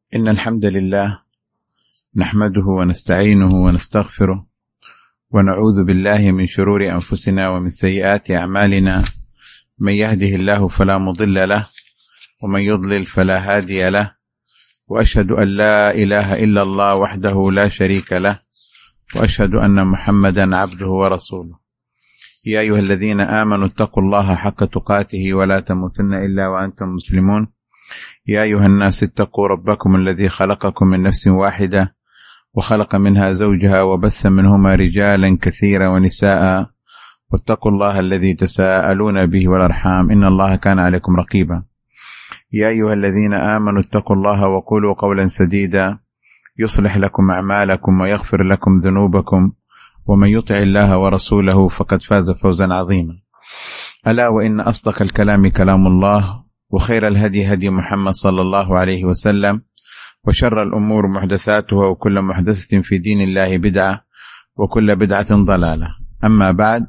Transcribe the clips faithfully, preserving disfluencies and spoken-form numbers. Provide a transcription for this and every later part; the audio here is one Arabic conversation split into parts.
إن الحمد لله نحمده ونستعينه ونستغفره ونعوذ بالله من شرور أنفسنا ومن سيئات أعمالنا. من يهده الله فلا مضل له ومن يضلل فلا هادي له، وأشهد أن لا إله إلا الله وحده لا شريك له، وأشهد أن محمدا عبده ورسوله. يا أيها الذين آمنوا اتقوا الله حق تقاته ولا تموتن إلا وأنتم مسلمون. يا أيها الناس اتقوا ربكم الذي خلقكم من نفس واحدة وخلق منها زوجها وبث منهما رجالا كثيرا ونساء، واتقوا الله الذي تساءلون به والأرحام إن الله كان عليكم رقيبا. يا أيها الذين آمنوا اتقوا الله وقولوا قولا سديدا يصلح لكم أعمالكم ويغفر لكم ذنوبكم، ومن يطع الله ورسوله فقد فاز فوزا عظيما. ألا وإن أصدق الكلام كلام الله، وخير الهدي هدي محمد صلى الله عليه وسلم، وشر الأمور محدثاتها، وكل محدثة في دين الله بدعة، وكل بدعة ضلالة. أما بعد،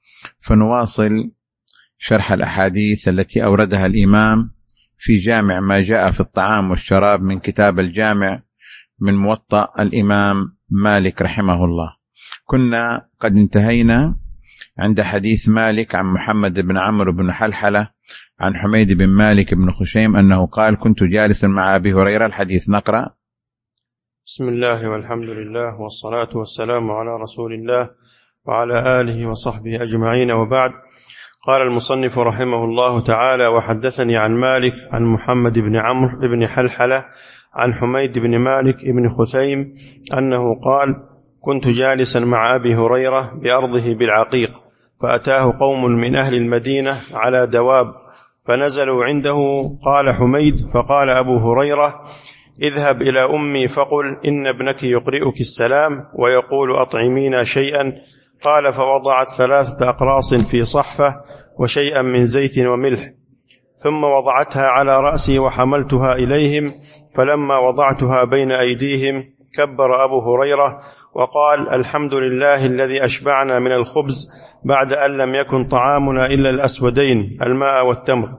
فنواصل شرح الأحاديث التي أوردها الإمام في جامع ما جاء في الطعام والشراب من كتاب الجامع من موطأ الإمام مالك رحمه الله. كنا قد انتهينا عند حديث مالك عن محمد بن عمرو بن حلحلة عن حميد بن مالك بن خشيم أنه قال: كنت جالسا مع أبي هريرة. الحديث نقرأ. بسم الله والحمد لله والصلاة والسلام على رسول الله وعلى آله وصحبه أجمعين، وبعد. قال المصنف رحمه الله تعالى: وحدثني عن مالك عن محمد بن عمرو بن حلحلة عن حميد بن مالك بن خثيم أنه قال: كنت جالسا مع أبي هريرة بأرضه بالعقيق، فأتاه قوم من أهل المدينة على دواب فنزلوا عنده. قال حميد: فقال أبو هريرة: اذهب إلى أمي فقل إن ابنك يقرئك السلام ويقول أطعمينا شيئا. قال: فوضعت ثلاثة أقراص في صحفة وشيئا من زيت وملح، ثم وضعتها على رأسي وحملتها إليهم. فلما وضعتها بين أيديهم كبر أبو هريرة وقال: الحمد لله الذي أشبعنا من الخبز بعد أن لم يكن طعامنا إلا الأسودين الماء والتمر.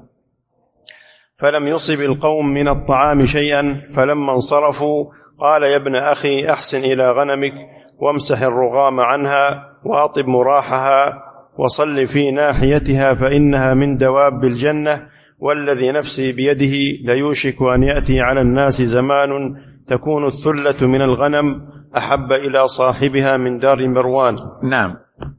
فلم يصب القوم من الطعام شيئا. فلما انصرفوا قال: يا ابن أخي، أحسن إلى غنمك وامسح الرغام عنها وأطب مراحها وصل في ناحيتها، فإنها من دواب الجنة، والذي نفسي بيده ليوشك أن يأتي على الناس زمان تكون الثلة من الغنم أحب إلى صاحبها من دار مروان. نعم.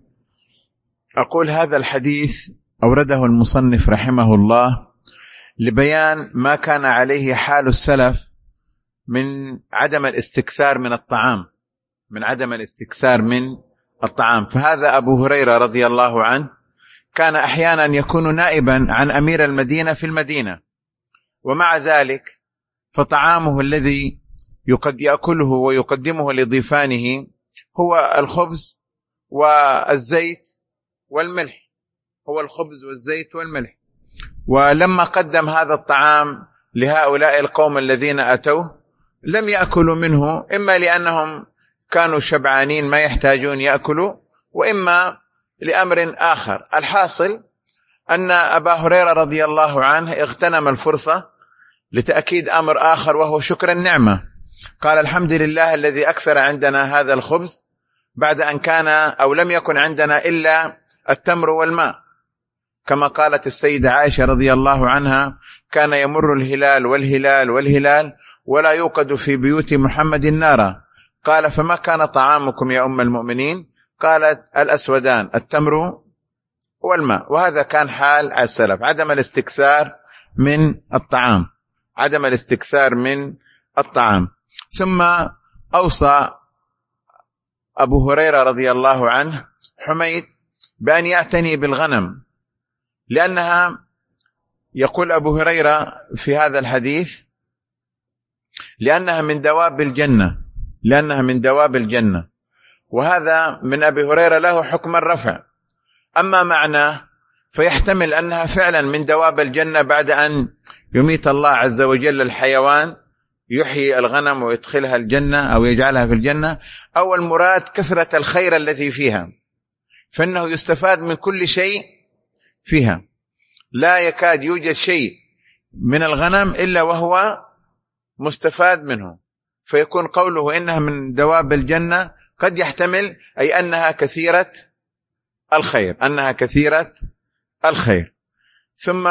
أقول هذا الحديث أورده المصنف رحمه الله لبيان ما كان عليه حال السلف من عدم الاستكثار من الطعام من عدم الاستكثار من الطعام. فهذا أبو هريرة رضي الله عنه كان أحيانا يكون نائبا عن أمير المدينة في المدينة، ومع ذلك فطعامه الذي يقد يأكله ويقدمه لضيفانه هو الخبز والزيت والملح هو الخبز والزيت والملح. ولما قدم هذا الطعام لهؤلاء القوم الذين أتوه لم يأكلوا منه، إما لأنهم كانوا شبعانين ما يحتاجون يأكلوا، وإما لأمر آخر. الحاصل أن أبا هريرة رضي الله عنه اغتنم الفرصة لتأكيد أمر آخر، وهو شكر النعمة. قال: الحمد لله الذي أكثر عندنا هذا الخبز بعد أن كان أو لم يكن عندنا إلا التمر والماء. كما قالت السيدة عائشة رضي الله عنها: كان يمر الهلال والهلال والهلال ولا يوقد في بيوت محمد نارا. قال: فما كان طعامكم يا أم المؤمنين؟ قالت: الأسودان التمر والماء. وهذا كان حال السلف، عدم الاستكثار من الطعام عدم الاستكثار من الطعام. ثم أوصى أبو هريرة رضي الله عنه حميد بأن يعتني بالغنم، لأنها يقول أبو هريرة في هذا الحديث لأنها من دواب الجنة لأنها من دواب الجنة وهذا من أبي هريرة له حكم الرفع. أما معناه فيحتمل أنها فعلا من دواب الجنة بعد أن يميت الله عز وجل الحيوان يحيي الغنم ويدخلها الجنة أو يجعلها في الجنة، أو المراد كثرة الخير الذي فيها، فإنه يستفاد من كل شيء فيها. لا يكاد يوجد شيء من الغنم إلا وهو مستفاد منه، فيكون قوله إنها من دواب الجنة قد يحتمل أي أنها كثيرة الخير، أنها كثيرة الخير. ثم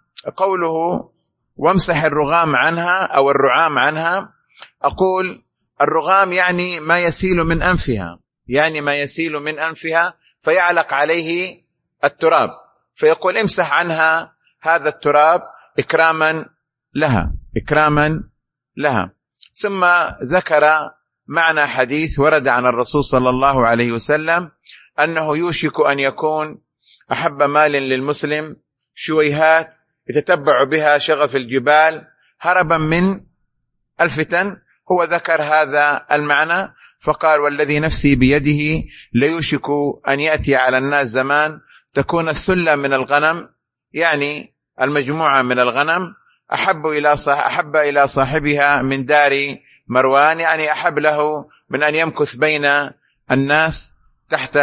قوله وامسح الرغام عنها أو الرعام عنها، أقول الرغام يعني ما يسيل من أنفها، يعني ما يسيل من أنفها فيعلق عليه التراب، فيقول امسح عنها هذا التراب إكراما لها، إكراما لها. ثم ذكر معنى حديث ورد عن الرسول صلى الله عليه وسلم أنه يوشك أن يكون أحب مال للمسلم شويهات يتتبع بها شغف الجبال هربا من الفتن. هو ذكر هذا المعنى فقال والذي نفسي بيده ليوشك أن يأتي على الناس زمان تكون الثلة من الغنم، يعني المجموعة من الغنم أحب إلى أحب إلى صاحبها من دار مروان، يعني أحب له من أن يمكث بين الناس تحت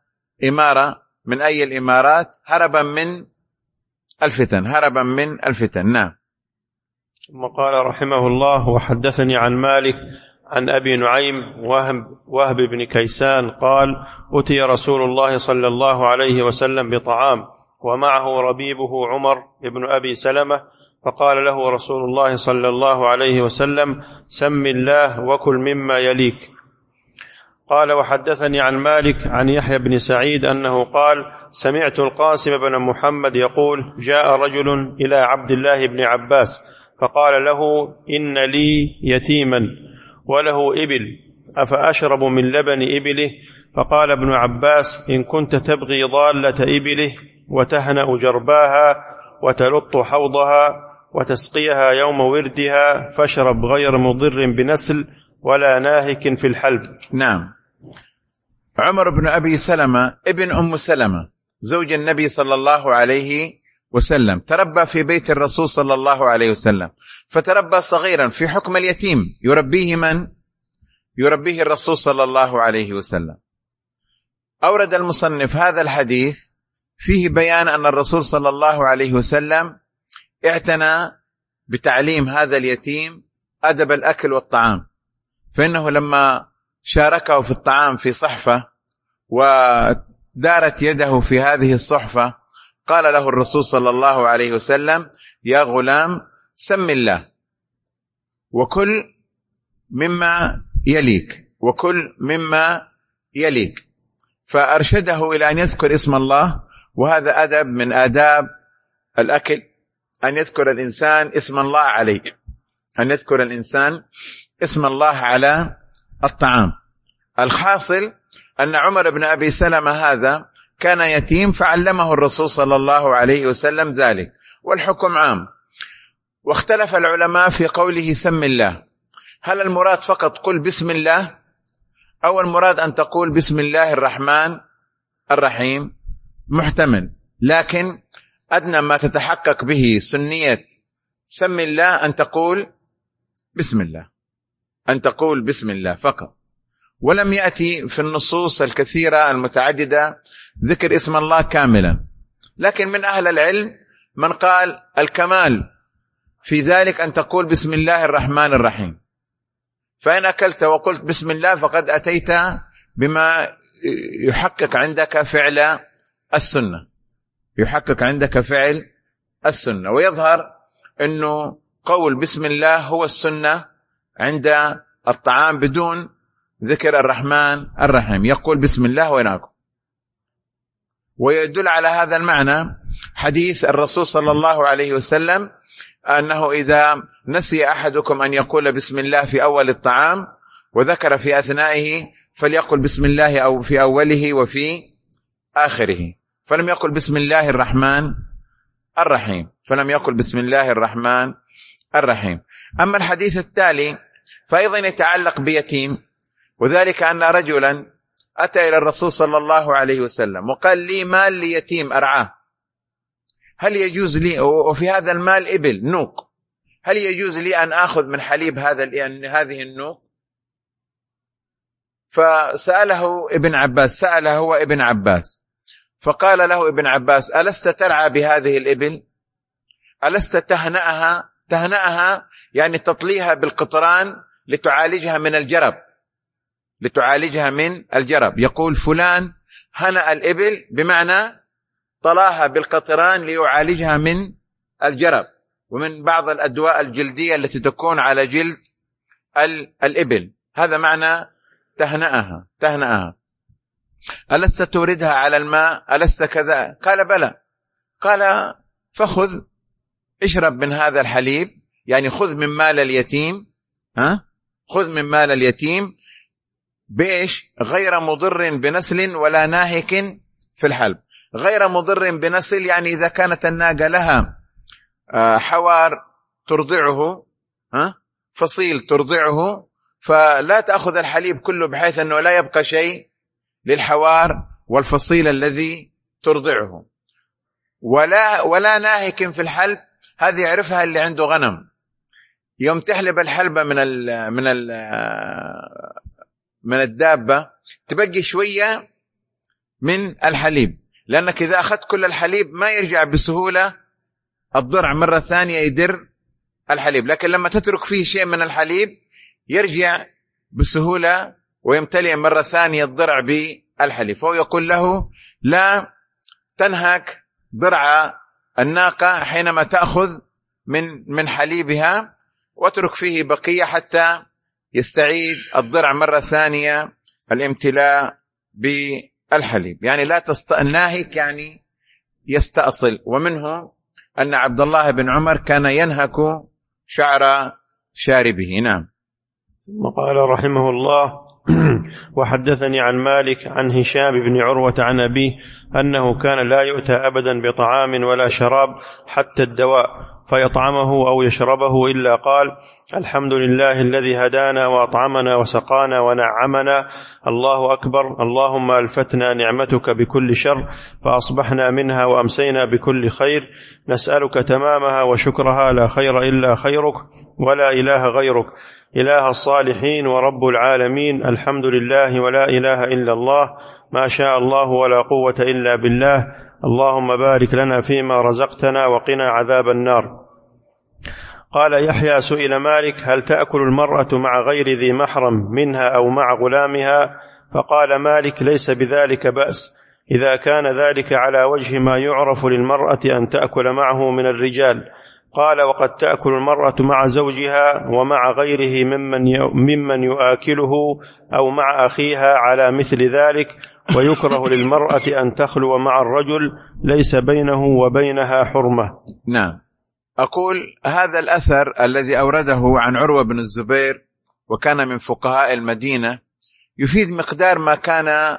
إمارة من أي الإمارات هربا من الفتن، هربا من الفتن. نعم. ثم قال رحمه الله وحدثني عن مالك عن أبي نعيم وهب, وهب بن كيسان قال أتي رسول الله صلى الله عليه وسلم بطعام ومعه ربيبه عمر بن أبي سلمة، فقال له رسول الله صلى الله عليه وسلم سم الله وكل مما يليك. قال وحدثني عن مالك عن يحيى بن سعيد أنه قال سمعت القاسم بن محمد يقول جاء رجل إلى عبد الله بن عباس فقال له إن لي يتيما وله إبل أفأشرب من لبن إبله؟ فقال ابن عباس إن كنت تبغي ضالة إبله وتهنأ جرباها وتلط حوضها وتسقيها يوم وردها فاشرب غير مضر بنسل ولا ناهك في الحلب. نعم. عمر بن أبي سلمة ابن أم سلمة زوج النبي صلى الله عليه وسلم تربى في بيت الرسول صلى الله عليه وسلم، فتربى صغيرا في حكم اليتيم يربيه من؟ يربيه الرسول صلى الله عليه وسلم. أورد المصنف هذا الحديث فيه بيان أن الرسول صلى الله عليه وسلم اعتنى بتعليم هذا اليتيم أدب الأكل والطعام، فإنه لما شاركه في الطعام في صحفة ودارت يده في هذه الصحفة قال له الرسول صلى الله عليه وسلم يا غلام سم الله وكل مما يليك، وكل مما يليك، فأرشده إلى أن يذكر اسم الله، وهذا أدب من آداب الأكل أن يذكر الإنسان اسم الله عليه، أن يذكر الإنسان اسم الله على الطعام. الحاصل أن عمر بن أبي سلمة هذا كان يتيم فعلمه الرسول صلى الله عليه وسلم ذلك، والحكم عام. واختلف العلماء في قوله سم الله، هل المراد فقط قل بسم الله أو المراد أن تقول بسم الله الرحمن الرحيم؟ محتمل، لكن أدنى ما تتحقق به سنية سم الله أن تقول بسم الله، أن تقول بسم الله فقط. ولم يأتي في النصوص الكثيرة المتعددة ذكر اسم الله كاملا، لكن من أهل العلم من قال الكمال في ذلك أن تقول بسم الله الرحمن الرحيم، فإن أكلت وقلت بسم الله فقد أتيت بما يحقق عندك فعل السنة، يحقق عندك فعل السنة. ويظهر أنه قول بسم الله هو السنة عند الطعام بدون ذكر الرحمن الرحيم، يقول بسم الله ويناكل. ويدل على هذا المعنى حديث الرسول صلى الله عليه وسلم أنه إذا نسي أحدكم أن يقول بسم الله في أول الطعام وذكر في أثنائه فليقل بسم الله أو في أوله وفي آخره، فلم يقل بسم الله الرحمن الرحيم، فلم يقل بسم الله الرحمن الرحيم. أما الحديث التالي فأيضا يتعلق بيتيم، وذلك أن رجلا أتى إلى الرسول صلى الله عليه وسلم وقال لي مال ليتيم أرعاه، هل يجوز لي، وفي هذا المال إبل نوق، هل يجوز لي أن أخذ من حليب هذا هذه النوق؟ فسأله ابن عباس، سأله هو ابن عباس، فقال له ابن عباس ألست ترعى بهذه الإبل؟ ألست تهنأها تهنأها يعني تطليها بالقطران لتعالجها من الجرب، لتعالجها من الجرب. يقول فلان هنأ الإبل بمعنى طلاها بالقطران ليعالجها من الجرب ومن بعض الأدواء الجلدية التي تكون على جلد الإبل. هذا معنى تهنأها تهنأها. ألست توردها على الماء؟ ألست كذا؟ قال بلى. قال فخذ اشرب من هذا الحليب، يعني خذ من مال اليتيم، ها خذ من مال اليتيم بإيش؟ غير مضر بنسل ولا ناهك في الحلب. غير مضر بنسل يعني إذا كانت الناقة لها حوار ترضعه، ها فصيل ترضعه، فلا تأخذ الحليب كله بحيث أنه لا يبقى شيء للحوار والفصيل الذي ترضعه. ولا ولا ناهك في الحلب، هذه يعرفها اللي عنده غنم، يوم تحلب الحلبة من ال من ال من الدابة تبقي شوية من الحليب، لأنك إذا أخذت كل الحليب ما يرجع بسهولة الضرع مرة ثانية يدر الحليب، لكن لما تترك فيه شيء من الحليب يرجع بسهولة ويمتلئ مرة ثانية الضرع بالحليب. فهو يقول له لا تنهك ضرع الناقة حينما تأخذ من من حليبها، واترك فيه بقية حتى يستعيد الضرع مرة ثانية الامتلاء بالحليب. يعني لا تست... الناهك يعني يستأصل. ومنه أن عبد الله بن عمر كان ينهك شعر شاربه. نعم. ثم قال رحمه الله وحدثني عن مالك عن هشام بن عروة عن أبيه أنه كان لا يؤتى أبدا بطعام ولا شراب حتى الدواء فيطعمه أو يشربه إلا قال الحمد لله الذي هدانا وأطعمنا وسقانا ونعمنا، الله أكبر، اللهم ألفتنا نعمتك بكل شر فأصبحنا منها وأمسينا بكل خير، نسألك تمامها وشكرها، لا خير إلا خيرك ولا إله غيرك، إله الصالحين ورب العالمين، الحمد لله ولا إله إلا الله، ما شاء الله ولا قوة إلا بالله، اللهم بارك لنا فيما رزقتنا وقنا عذاب النار. قال يحيى سئل مالك هل تأكل المرأة مع غير ذي محرم منها أو مع غلامها؟ فقال مالك ليس بذلك بأس إذا كان ذلك على وجه ما يعرف للمرأة أن تأكل معه من الرجال. قال وقد تأكل المرأة مع زوجها ومع غيره ممن ممن يؤكله أو مع أخيها على مثل ذلك، ويكره للمرأة أن تخلو مع الرجل ليس بينه وبينها حرمة. نعم. أقول هذا الأثر الذي أورده عن عروة بن الزبير وكان من فقهاء المدينة يفيد مقدار ما كان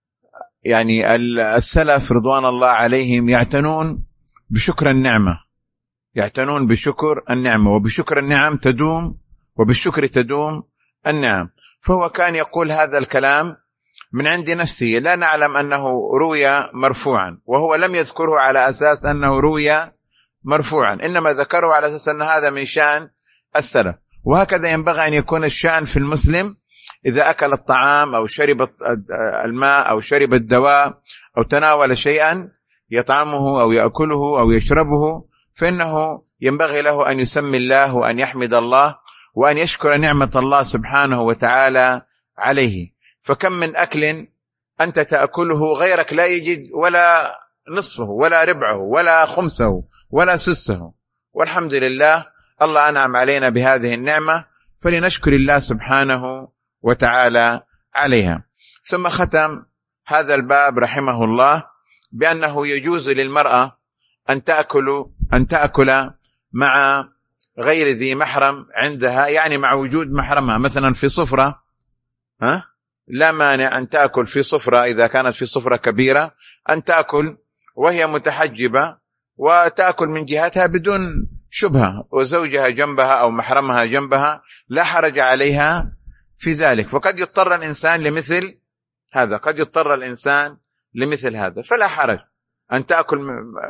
يعني السلف رضوان الله عليهم يعتنون بشكر النعمة، يعتنون بشكر النعمة، وبشكر النعم تدوم، وبالشكر تدوم النعم. فهو كان يقول هذا الكلام من عند نفسه، لا نعلم أنه روي مرفوعا، وهو لم يذكره على أساس أنه روي مرفوعا، إنما ذكره على أساس أن هذا من شأن السلف. وهكذا ينبغي أن يكون الشأن في المسلم إذا أكل الطعام أو شرب الماء أو شرب الدواء أو تناول شيئا يطعمه أو يأكله أو يشربه، فإنه ينبغي له أن يسمي الله وأن يحمد الله وأن يشكر نعمة الله سبحانه وتعالى عليه. فكم من أكل أنت تأكله غيرك لا يجد ولا نصفه ولا ربعه ولا خمسه ولا سسه، والحمد لله الله أنعم علينا بهذه النعمة، فلنشكر الله سبحانه وتعالى عليها. ثم ختم هذا الباب رحمه الله بأنه يجوز للمرأة أن تأكل أن تأكل مع غير ذي محرم عندها، يعني مع وجود محرمها، مثلا في صفرة، ها لا مانع أن تأكل في صفرة إذا كانت في صفرة كبيرة، أن تأكل وهي متحجبة وتأكل من جهتها بدون شبهة، وزوجها جنبها أو محرمها جنبها، لا حرج عليها في ذلك. فقد يضطر الإنسان لمثل هذا، قد يضطر الإنسان لمثل هذا، فلا حرج أن تأكل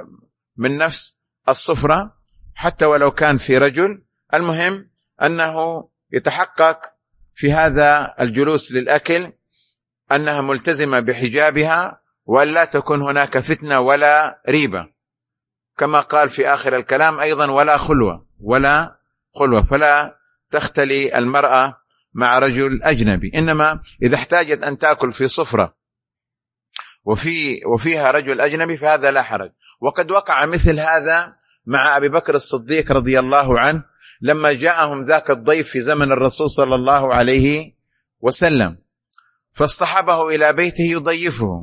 من نفس الصفرة حتى ولو كان في رجل. المهم أنه يتحقق في هذا الجلوس للأكل أنها ملتزمة بحجابها، وأن لا تكون هناك فتنة ولا ريبة، كما قال في آخر الكلام أيضا ولا خلوة، ولا خلوة، فلا تختلي المرأة مع رجل أجنبي. إنما إذا احتاجت أن تأكل في صفرة وفي وفيها رجل أجنبي فهذا لا حرج. وقد وقع مثل هذا مع أبي بكر الصديق رضي الله عنه لما جاءهم ذاك الضيف في زمن الرسول صلى الله عليه وسلم، فاصطحبه إلى بيته يضيفه،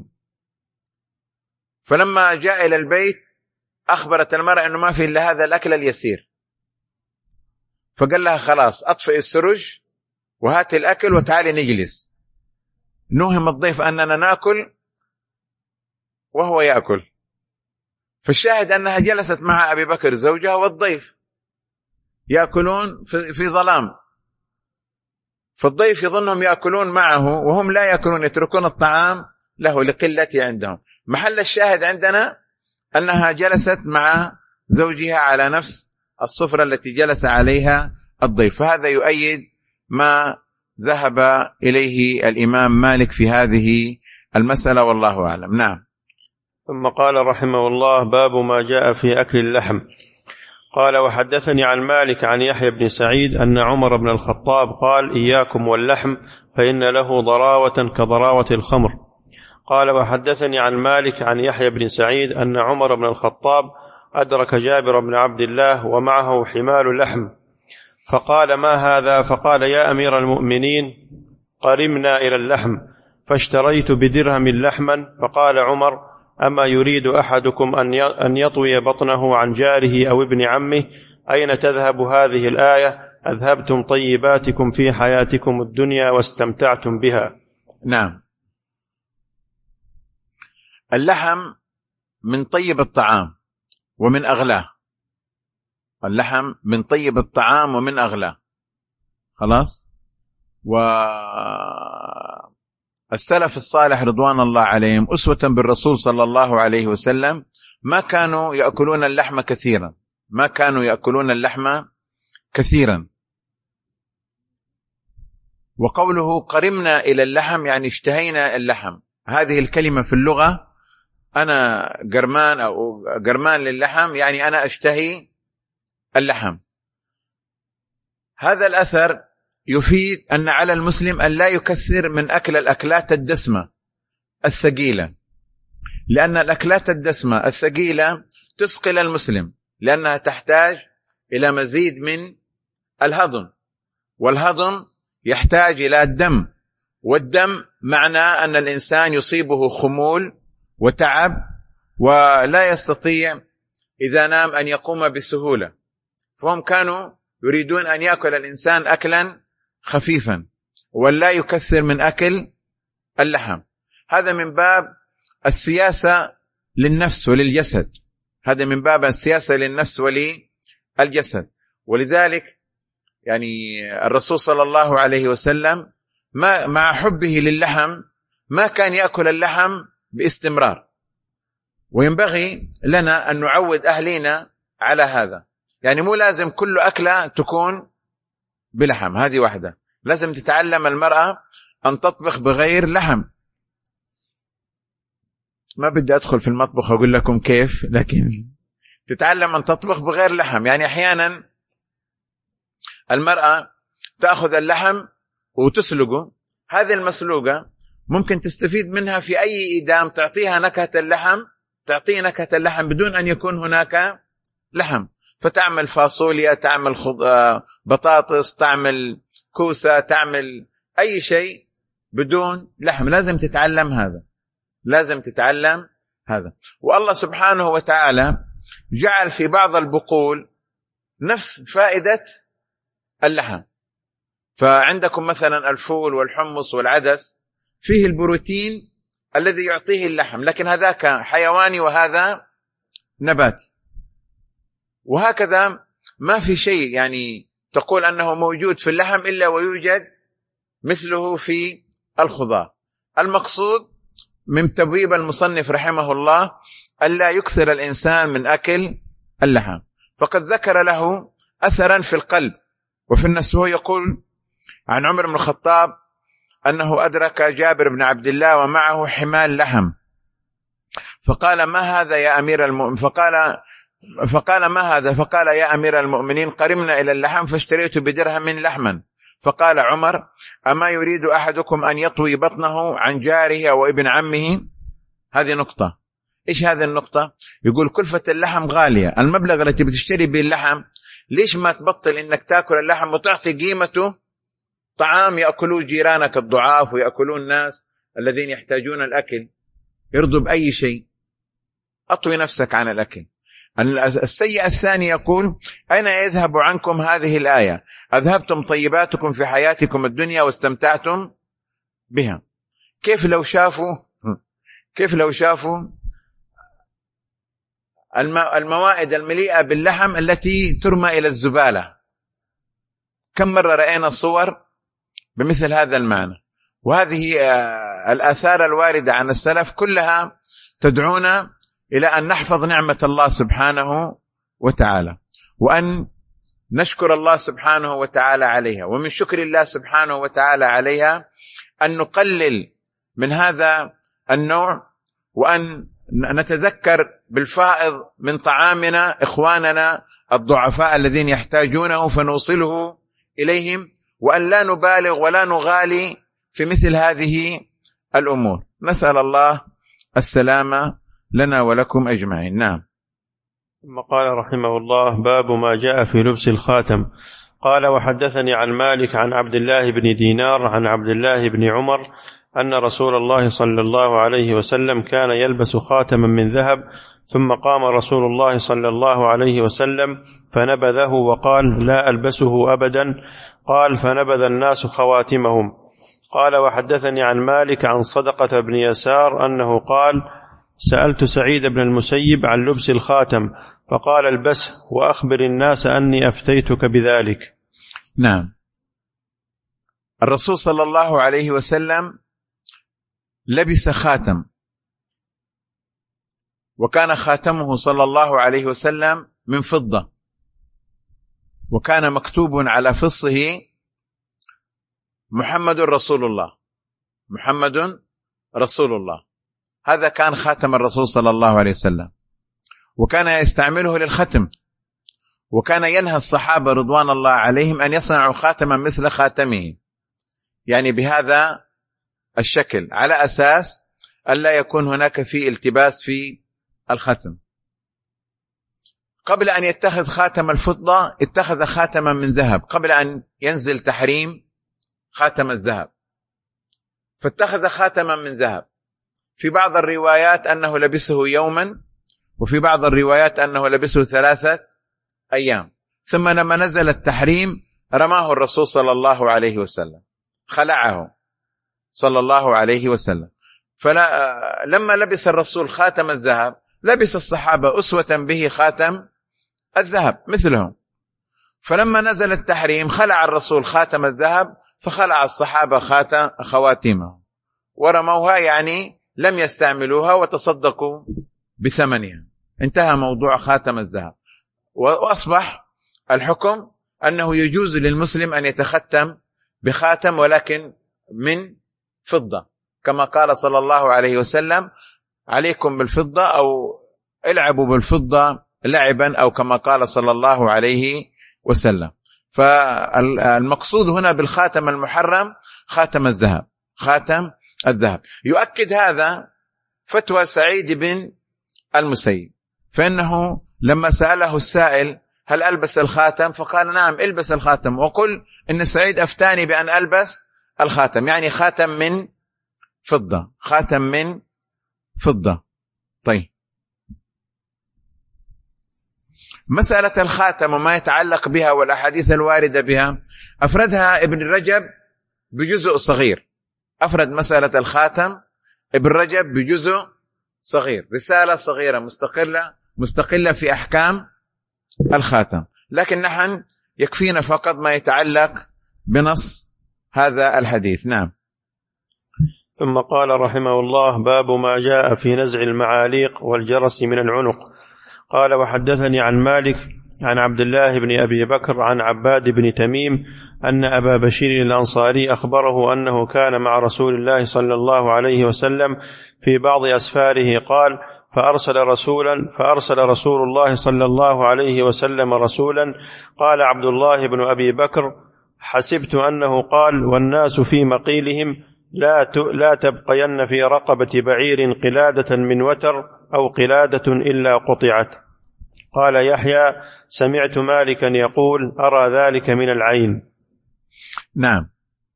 فلما جاء إلى البيت أخبرت المرأة أنه ما في إلا هذا الأكل اليسير، فقال لها خلاص أطفئ السرج وهات الأكل وتعالي نجلس. نوهم الضيف أننا نأكل وهو يأكل، فالشاهد أنها جلست مع أبي بكر زوجها والضيف يأكلون في ظلام، فالضيف يظنهم يأكلون معه وهم لا يأكلون، يتركون الطعام له لقلة عندهم. محل الشاهد عندنا أنها جلست مع زوجها على نفس الصفرة التي جلس عليها الضيف، فهذا يؤيد ما ذهب إليه الإمام مالك في هذه المسألة والله أعلم. نعم. ثم قال رحمه الله: باب ما جاء في أكل اللحم. قال: وحدثني عن مالك عن يحيى بن سعيد أن عمر بن الخطاب قال: إياكم واللحم فإن له ضراوة كضراوة الخمر. قال: وحدثني عن مالك عن يحيى بن سعيد أن عمر بن الخطاب أدرك جابر بن عبد الله ومعه حمال لحم، فقال: ما هذا؟ فقال: يا أمير المؤمنين قرمنا إلى اللحم، فاشتريت بدرهم لحما. فقال عمر: أما يريد أحدكم أن يطوي بطنه عن جاره أو ابن عمه؟ أين تذهب هذه الآية؟ أذهبتم طيباتكم في حياتكم الدنيا واستمتعتم بها. نعم. اللحم من طيب الطعام ومن أغلاه، اللحم من طيب الطعام ومن أغلاه، خلاص. والسلف الصالح رضوان الله عليهم أسوة بالرسول صلى الله عليه وسلم ما كانوا يأكلون اللحم كثيرا، ما كانوا يأكلون اللحم كثيرا. وقوله قرمنا إلى اللحم يعني اشتهينا اللحم، هذه الكلمة في اللغة أنا قرمان أو قرمان للحم يعني أنا أشتهي اللحم. هذا الأثر يفيد أن على المسلم أن لا يكثر من أكل الأكلات الدسمة الثقيلة، لأن الأكلات الدسمة الثقيلة تثقل المسلم، لأنها تحتاج إلى مزيد من الهضم، والهضم يحتاج إلى الدم، والدم معنى أن الإنسان يصيبه خمول وتعب ولا يستطيع إذا نام أن يقوم بسهولة. فهم كانوا يريدون أن يأكل الإنسان أكلا خفيفا ولا يكثر من أكل اللحم. هذا من باب السياسة للنفس وللجسد، هذا من باب السياسة للنفس وللجسد. ولذلك يعني الرسول صلى الله عليه وسلم ما مع حبه للحم ما كان يأكل اللحم باستمرار، وينبغي لنا أن نعود أهلنا على هذا. يعني مو لازم كل أكلة تكون بلحم، هذه واحدة. لازم تتعلم المرأة أن تطبخ بغير لحم. ما بدي أدخل في المطبخ أقول لكم كيف، لكن تتعلم أن تطبخ بغير لحم. يعني أحيانا المرأة تأخذ اللحم وتسلقه، هذه المسلوقة ممكن تستفيد منها في أي إدام تعطيها نكهة اللحم، تعطي نكهة اللحم بدون أن يكون هناك لحم، فتعمل فاصوليا، تعمل بطاطس، تعمل كوسة، تعمل أي شيء بدون لحم. لازم تتعلم هذا، لازم تتعلم هذا. والله سبحانه وتعالى جعل في بعض البقول نفس فائدة اللحم. فعندكم مثلا الفول والحمص والعدس فيه البروتين الذي يعطيه اللحم، لكن هذاك حيواني وهذا نباتي. وهكذا ما في شيء يعني تقول أنه موجود في اللحم إلا ويوجد مثله في الخضار. المقصود من تبويب المصنف رحمه الله ألا يكثر الإنسان من أكل اللحم، فقد ذكر له أثرا في القلب وفي النفس. هو يقول عن عمر بن الخطاب أنه أدرك جابر بن عبد الله ومعه حمال لحم، فقال: ما هذا يا أمير المؤمنين؟ فقال فقال ما هذا؟ فقال يا أمير المؤمنين قرمنا إلى اللحم فاشتريت بدرهم لحما. فقال عمر أما يريد أحدكم أن يطوي بطنه عن جاره أو ابن عمه؟ هذه نقطة. إيش هذه النقطة؟ يقول كلفة اللحم غالية، المبلغ التي بتشتري به اللحم ليش ما تبطل إنك تأكل اللحم وتعطي قيمته طعام يأكلوه جيرانك الضعاف ويأكلون الناس الذين يحتاجون الأكل، يرضوا بأي شيء. أطوي نفسك عن الأكل. السيئة الثانية يقول أين يذهب عنكم هذه الآية؟ أذهبتم طيباتكم في حياتكم الدنيا واستمتعتم بها. كيف لو شافوا كيف لو شافوا الموائد المليئة باللحم التي ترمى إلى الزبالة؟ كم مرة رأينا الصور بمثل هذا المعنى. وهذه الآثار الواردة عن السلف كلها تدعونا إلى أن نحفظ نعمة الله سبحانه وتعالى، وأن نشكر الله سبحانه وتعالى عليها. ومن شكر الله سبحانه وتعالى عليها أن نقلل من هذا النوع، وأن نتذكر بالفائض من طعامنا إخواننا الضعفاء الذين يحتاجونه فنوصله إليهم، وأن لا نبالغ ولا نغالي في مثل هذه الأمور. نسأل الله السلامة لنا ولكم أجمعين. نعم. ثم قال رحمه الله باب ما جاء في لبس الخاتم. قال وحدثني عن مالك عن عبد الله بن دينار عن عبد الله بن عمر أن رسول الله صلى الله عليه وسلم كان يلبس خاتما من ذهب، ثم قام رسول الله صلى الله عليه وسلم فنبذه وقال لا ألبسه أبدا. قال فنبذ الناس خواتمهم. قال وحدثني عن مالك عن صدقة بن يسار أنه قال سألت سعيد بن المسيب عن لبس الخاتم فقال البسه وأخبر الناس أني أفتيتك بذلك. نعم. الرسول صلى الله عليه وسلم لبس خاتم، وكان خاتمه صلى الله عليه وسلم من فضة، وكان مكتوب على فصه محمد رسول الله، محمد رسول الله. هذا كان خاتم الرسول صلى الله عليه وسلم، وكان يستعمله للختم، وكان ينهى الصحابة رضوان الله عليهم أن يصنعوا خاتما مثل خاتمه، يعني بهذا الشكل، على أساس ألا يكون هناك في التباس في الختم. قبل أن يتخذ خاتم الفضة اتخذ خاتما من ذهب، قبل أن ينزل تحريم خاتم الذهب، فاتخذ خاتما من ذهب. في بعض الروايات أنه لبسه يوما، وفي بعض الروايات أنه لبسه ثلاثة أيام، ثم لما نزل التحريم رماه الرسول صلى الله عليه وسلم، خلعه صلى الله عليه وسلم. فلما لبس الرسول خاتم الذهب لبس الصحابة أسوة به خاتم الذهب مثلهم. فلما نزل التحريم خلع الرسول خاتم الذهب، فخلع الصحابة خاتم خواتيمه ورموها، يعني لم يستعملوها وتصدقوا بثمنها. انتهى موضوع خاتم الذهب، وأصبح الحكم أنه يجوز للمسلم أن يتختم بخاتم ولكن من فضة، كما قال صلى الله عليه وسلم عليكم بالفضة أو العبوا بالفضة لعبا، أو كما قال صلى الله عليه وسلم. فالمقصود هنا بالخاتم المحرم خاتم الذهب، خاتم الذهب. يؤكد هذا فتوى سعيد بن المسيب، فإنه لما سأله السائل هل ألبس الخاتم فقال نعم البس الخاتم، وقل إن سعيد أفتاني بأن ألبس الخاتم، يعني خاتم من فضة، خاتم من فضة. طيب، مسألة الخاتم وما يتعلق بها والأحاديث الواردة بها أفردها ابن رجب بجزء صغير، أفرد مسألة الخاتم ابن رجب بجزء صغير، رسالة صغيرة مستقلة مستقلة في أحكام الخاتم، لكن نحن يكفينا فقط ما يتعلق بنص هذا الحديث. نعم. ثم قال رحمه الله باب ما جاء في نزع المعاليق والجرس من العنق. قال وحدثني عن مالك عن عبد الله بن أبي بكر عن عباد بن تميم أن أبا بشير الأنصاري أخبره أنه كان مع رسول الله صلى الله عليه وسلم في بعض أسفاره، قال فأرسل رسولا فأرسل رسول الله صلى الله عليه وسلم رسولا. قال عبد الله بن أبي بكر: حسبت أنه قال: والناس في مقيلهم لا لا تبقين في رقبة بعير قلادة من وتر أو قلادة إلا قطعت. قال يحيى: سمعت مالكا يقول: أرى ذلك من العين. نعم.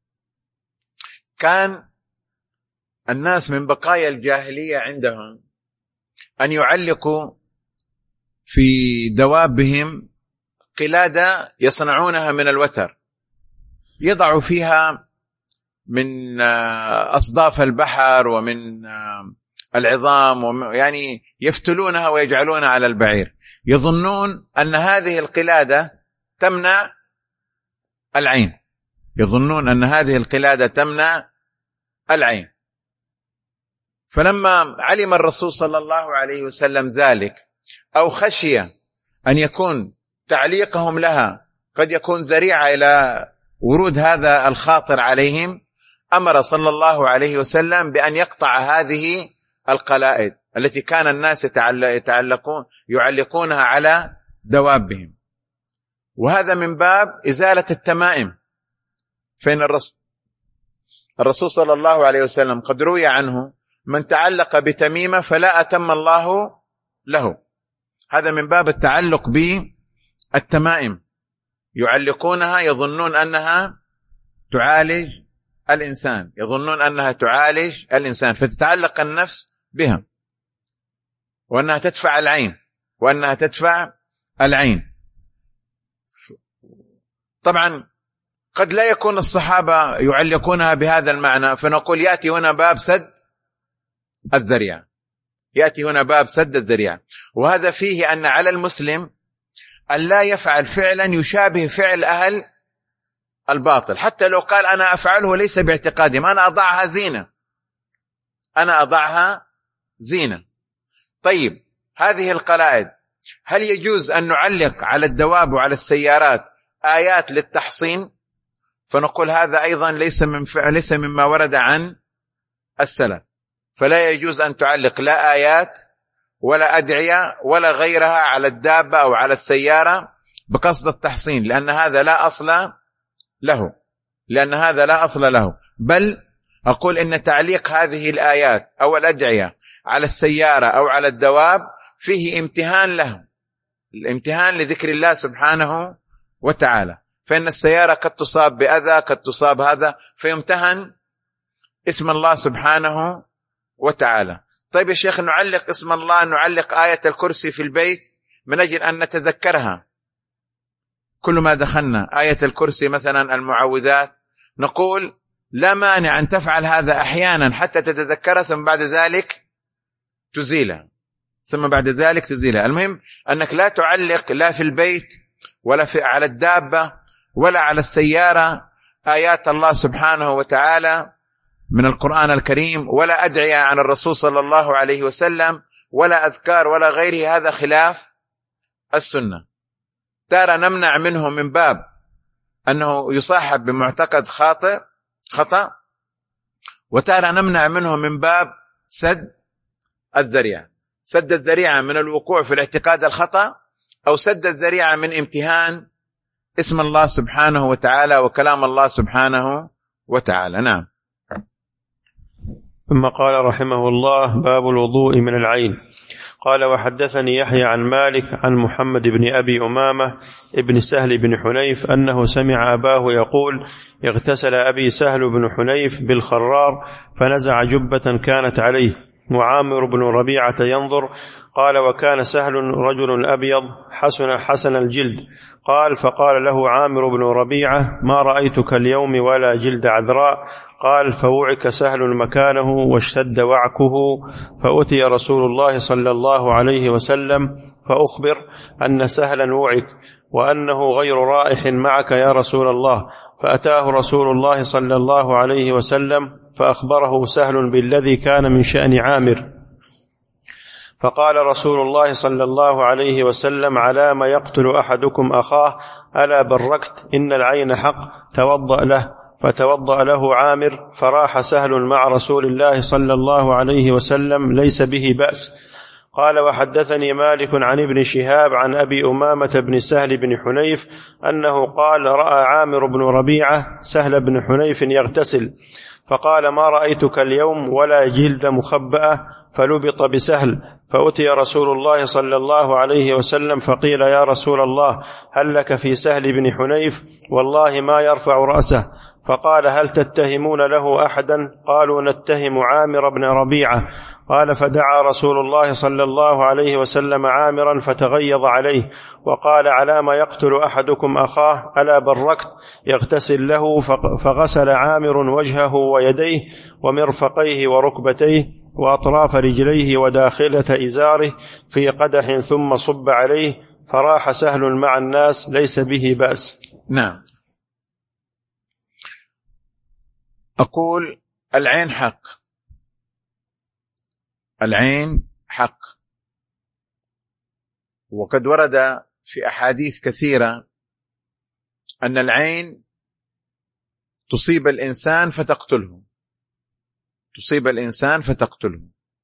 كان الناس من بقايا الجاهلية عندهم أن يعلقوا في دوابهم قلادة يصنعونها من الوتر، يضعوا فيها من أصداف البحر ومن العظام، يعني يفتلونها ويجعلونها على البعير، يظنون أن هذه القلادة تمنع العين، يظنون أن هذه القلادة تمنع العين. فلما علم الرسول صلى الله عليه وسلم ذلك، أو خشي أن يكون تعليقهم لها قد يكون ذريعة إلى ورود هذا الخاطر عليهم، أمر صلى الله عليه وسلم بأن يقطع هذه القلائد التي كان الناس يتعلقون يعلقونها على دوابهم، وهذا من باب إزالة التمائم. فإن الرسول الرسول صلى الله عليه وسلم قد روي عنه: من تعلق بتميمة فلا أتم الله له. هذا من باب التعلق بالتمائم، يعلقونها يظنون أنها تعالج الإنسان، يظنون أنها تعالج الإنسان، فتتعلق النفس بها، وأنها تدفع العين وأنها تدفع العين. طبعا قد لا يكون الصحابة يعلقونها بهذا المعنى، فنقول يأتي هنا باب سد الذريعة، يأتي هنا باب سد الذريعة. وهذا فيه أن على المسلم أن لا يفعل فعلا يشابه فعل أهل الباطل، حتى لو قال أنا أفعله ليس باعتقادهم، أنا أضعها زينة، أنا أضعها زينة. طيب، هذه القلائد هل يجوز أن نعلق على الدواب وعلى السيارات آيات للتحصين؟ فنقول هذا أيضا ليس من فعل ليس مما ورد عن السلف، فلا يجوز أن تعلق لا آيات ولا أدعية ولا غيرها على الدابة أو على السيارة بقصد التحصين، لأن هذا لا أصل له، لأن هذا لا أصل له. بل أقول إن تعليق هذه الآيات أو الأدعية على السيارة أو على الدواب فيه امتهان له، الامتهان لذكر الله سبحانه وتعالى. فإن السيارة قد تصاب بأذى، قد تصاب هذا، فيمتهن اسم الله سبحانه وتعالى. طيب يا شيخ، نعلق اسم الله، نعلق آية الكرسي في البيت من أجل أن نتذكرها كل ما دخلنا، آية الكرسي مثلا، المعوذات، نقول لا مانع أن تفعل هذا أحيانا حتى تتذكرها، ثم بعد ذلك تزيلها، ثم بعد ذلك تزيلها. المهم أنك لا تعلق لا في البيت ولا في على الدابة ولا على السيارة آيات الله سبحانه وتعالى من القرآن الكريم، ولا أدعية عن الرسول صلى الله عليه وسلم، ولا أذكار ولا غيره، هذا خلاف السنة. ترى نمنع منه من باب أنه يصاحب بمعتقد خاطئ خطأ، وترى نمنع منه من باب سد الذريعة، سد الذريعة من الوقوع في الاعتقاد الخطأ، أو سد الذريعة من امتهان اسم الله سبحانه وتعالى وكلام الله سبحانه وتعالى. نعم. ثم قال رحمه الله: باب الوضوء من العين. قال: وحدثني يحيى عن مالك عن محمد بن أبي أمامة ابن سهل بن حنيف أنه سمع أباه يقول: اغتسل أبي سهل بن حنيف بالخرار فنزع جبة كانت عليه، وعامر بن ربيعة ينظر. قال: وكان سهل رجل أبيض حسن حسن الجلد. قال: فقال له عامر بن ربيعة: ما رأيتك اليوم ولا جلد عذراء. قال: فوعك سهل مكانه واشتد وعكه، فأتي رسول الله صلى الله عليه وسلم فأخبر أن سهلا وعك وأنه غير رائح معك يا رسول الله. فأتاه رسول الله صلى الله عليه وسلم فأخبره سهل بالذي كان من شأن عامر. فقال رسول الله صلى الله عليه وسلم: على ما يقتل أحدكم أخاه؟ ألا بركت، إن العين حق، توضأ له. فتوضأ له عامر، فراح سهل مع رسول الله صلى الله عليه وسلم ليس به بأس. قال: وحدثني مالك عن ابن شهاب عن أبي أمامة بن سهل بن حنيف أنه قال: رأى عامر بن ربيعة سهل بن حنيف يغتسل، فقال: ما رأيتك اليوم ولا جلد مخبأة، فلبط بسهل، فأتي رسول الله صلى الله عليه وسلم فقيل: يا رسول الله، هل لك في سهل بن حنيف؟ والله ما يرفع رأسه. فقال: هل تتهمون له أحدا؟ قالوا: نتهم عامر بن ربيعة. قال: فدعا رسول الله صلى الله عليه وسلم عامرا فتغيظ عليه وقال: على ما يقتل أحدكم أخاه؟ ألا بركت؟ يغتسل له. فغسل عامر وجهه ويديه ومرفقيه وركبتيه وأطراف رجليه وداخلة إزاره في قدح ثم صب عليه، فراح سهل مع الناس ليس به بأس. نعم. أقول: العين حق، العين حق، وقد ورد في أحاديث كثيرة أن العين تصيب الإنسان فتقتله، تصيب الإنسان فتقتله.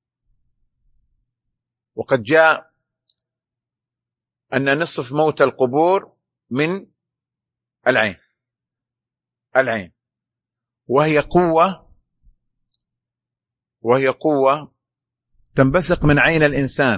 وقد جاء أن نصف موت القبور من العين، العين وهي قوة، وهي قوة تنبثق من عين الإنسان،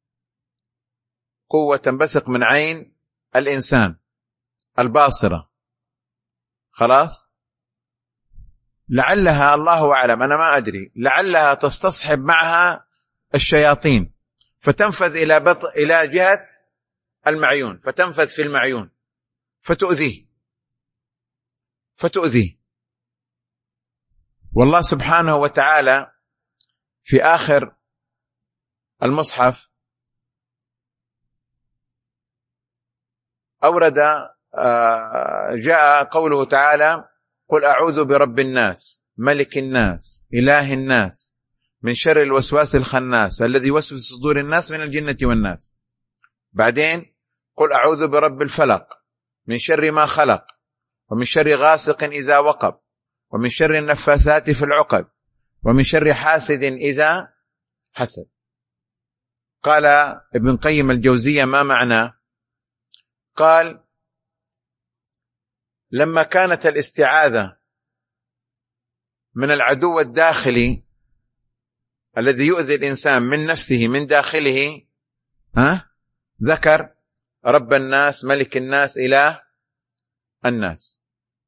قوة تنبثق من عين الإنسان الباصرة. خلاص، لعلها، الله أعلم، أنا ما أدري، لعلها تستصحب معها الشياطين فتنفذ إلى بط... إلى جهة المعيون، فتنفذ في المعيون فتؤذيه فتؤذيه والله سبحانه وتعالى في آخر المصحف أورد، جاء قوله تعالى: قل أعوذ برب الناس ملك الناس إله الناس من شر الوسواس الخناس الذي يوسوس في صدور الناس من الجنة والناس. بعدين: قل أعوذ برب الفلق من شر ما خلق ومن شر غاسق إذا وقب ومن شر النفاثات في العقد ومن شر حاسد إذا حسد. قال ابن قيم الجوزية: ما معنى؟ قال: لما كانت الاستعاذة من العدو الداخلي الذي يؤذي الإنسان من نفسه من داخله، ها، ذكر رب الناس ملك الناس إله الناس،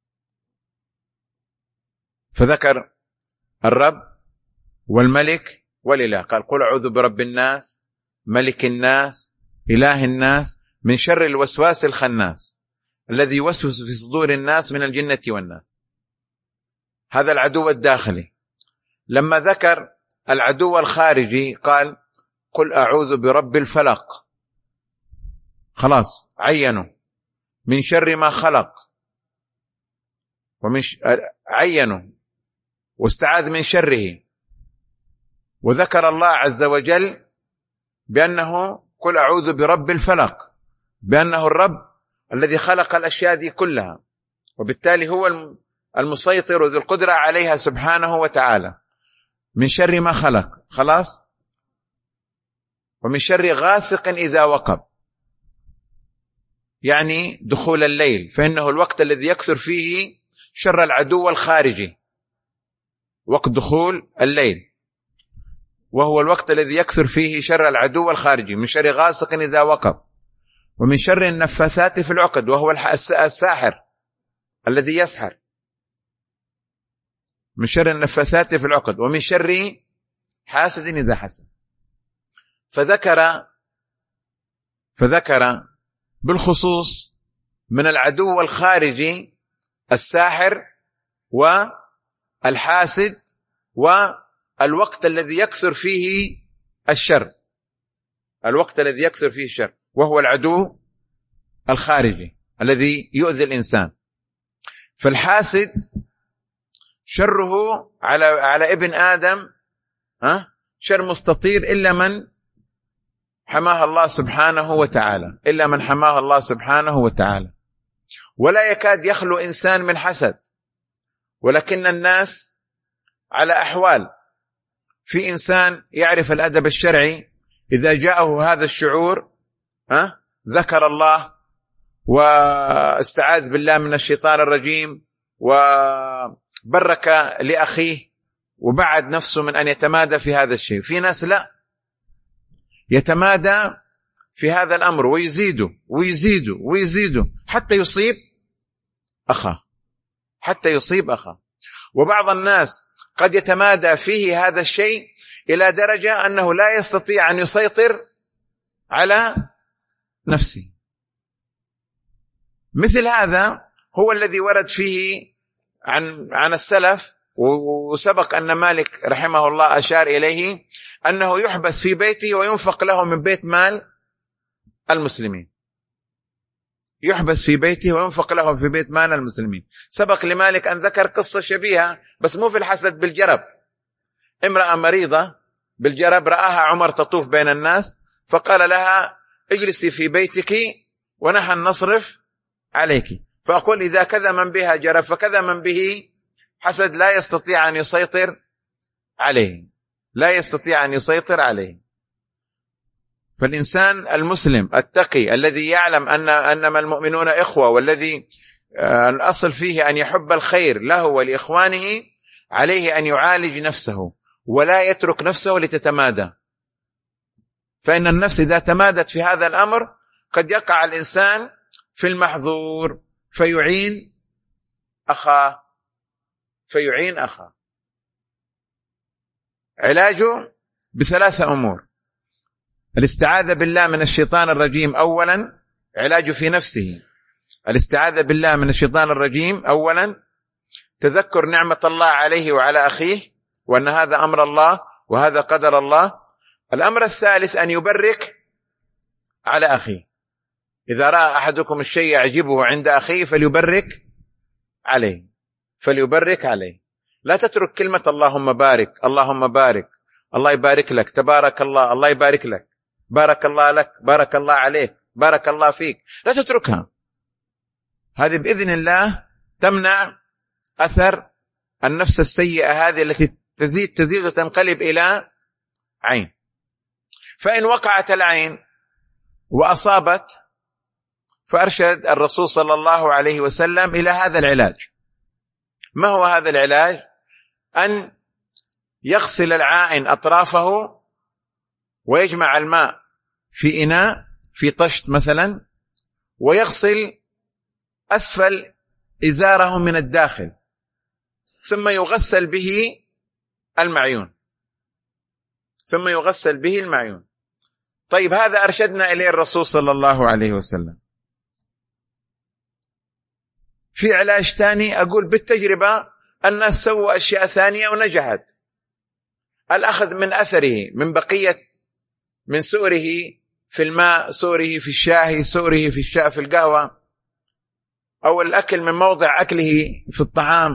فذكر الرب والملك والإله. قال: قل أعوذ برب الناس ملك الناس إله الناس من شر الوسواس الخناس الذي يوسوس في صدور الناس من الجنة والناس. هذا العدو الداخلي. لما ذكر العدو الخارجي قال: قل أعوذ برب الفلق. خلاص، عينوا من شر ما خلق، ومن ش... عينوا واستعاذ من شره، وذكر الله عز وجل بأنه قل أعوذ برب الفلق، بأنه الرب الذي خلق الأشياء دي كلها، وبالتالي هو المسيطر وذو القدرة عليها سبحانه وتعالى. من شر ما خلق، خلاص، ومن شر غاسق إذا وقب، يعني دخول الليل، فإنه الوقت الذي يكثر فيه شر العدو الخارجي، وقت دخول الليل، وهو الوقت الذي يكثر فيه شر العدو الخارجي. من شر غاسق إذا وقب ومن شر النفاثات في العقد، وهو الساحر الذي يسحر، من شر النفاثات في العقد، ومن شر حاسد إذا حسد. فذكر فذكر بالخصوص من العدو الخارجي الساحر والحاسد والوقت الذي يكثر فيه الشر، الوقت الذي يكثر فيه الشر، وهو العدو الخارجي الذي يؤذي الإنسان. فالحاسد شره على على ابن آدم، ها، شر مستطير إلا من حماه الله سبحانه وتعالى، إلا من حماه الله سبحانه وتعالى. ولا يكاد يخلو إنسان من حسد، ولكن الناس على أحوال. في إنسان يعرف الأدب الشرعي إذا جاءه هذا الشعور ها ذكر الله واستعاذ بالله من الشيطان الرجيم وبرك لأخيه وبعد نفسه من أن يتمادى في هذا الشيء. في ناس لا، يتمادى في هذا الأمر ويزيده ويزيده ويزيده حتى يصيب أخاه، حتى يصيب أخاه. وبعض الناس قد يتمادى فيه هذا الشيء إلى درجة أنه لا يستطيع أن يسيطر على نفسه. مثل هذا هو الذي ورد فيه عن عن السلف، وسبق أن مالك رحمه الله أشار إليه أنه يحبس في بيته وينفق له من بيت مال المسلمين، يحبس في بيته وينفق له في بيت مال المسلمين. سبق لمالك أن ذكر قصة شبيهة بس مو في الحسد، بالجرب. امرأة مريضة بالجرب رآها عمر تطوف بين الناس فقال لها اجلسي في بيتك ونحن نصرف عليك. فأقول إذا كذا من بها جرب فكذا من به حسد لا يستطيع أن يسيطر عليه، لا يستطيع أن يسيطر عليه. فالإنسان المسلم التقي الذي يعلم أن أنما المؤمنون إخوة، والذي الأصل فيه أن يحب الخير له ولإخوانه، عليه أن يعالج نفسه ولا يترك نفسه لتتمادى. فإن النفس إذا تمادت في هذا الأمر قد يقع الإنسان في المحظور فيعين أخاه فيعين أخاه. علاجه بثلاثة أمور: الاستعاذة بالله من الشيطان الرجيم أولا، علاجه في نفسه الاستعاذة بالله من الشيطان الرجيم أولا، تذكر نعمة الله عليه وعلى أخيه وأن هذا أمر الله وهذا قدر الله. الأمر الثالث أن يبرك على أخيه، إذا رأى أحدكم الشيء يعجبه عند أخيه فليبرك عليه فليبرك عليه. لا تترك كلمة اللهم بارك اللهم بارك، الله يبارك لك، تبارك الله، الله يبارك لك، بارك الله لك، بارك الله عليك، بارك الله فيك، لا تتركها. هذه بإذن الله تمنع أثر النفس السيئة هذه التي تزيد تزيد وتنقلب إلى عين. فإن وقعت العين وأصابت فأرشد الرسول صلى الله عليه وسلم إلى هذا العلاج. ما هو هذا العلاج؟ أن يغسل العائن أطرافه ويجمع الماء في إناء في طشت مثلا، ويغسل أسفل إزاره من الداخل، ثم يغسل به المعيون ثم يغسل به المعيون. طيب هذا أرشدنا إليه الرسول صلى الله عليه وسلم. في علاج ثاني أقول بالتجربة الناس سووا أشياء ثانية ونجحت، الأخذ من أثره، من بقية من سؤره في الماء، سؤره في الشاي، سؤره في الشاي في القهوة، أو الأكل من موضع أكله في الطعام.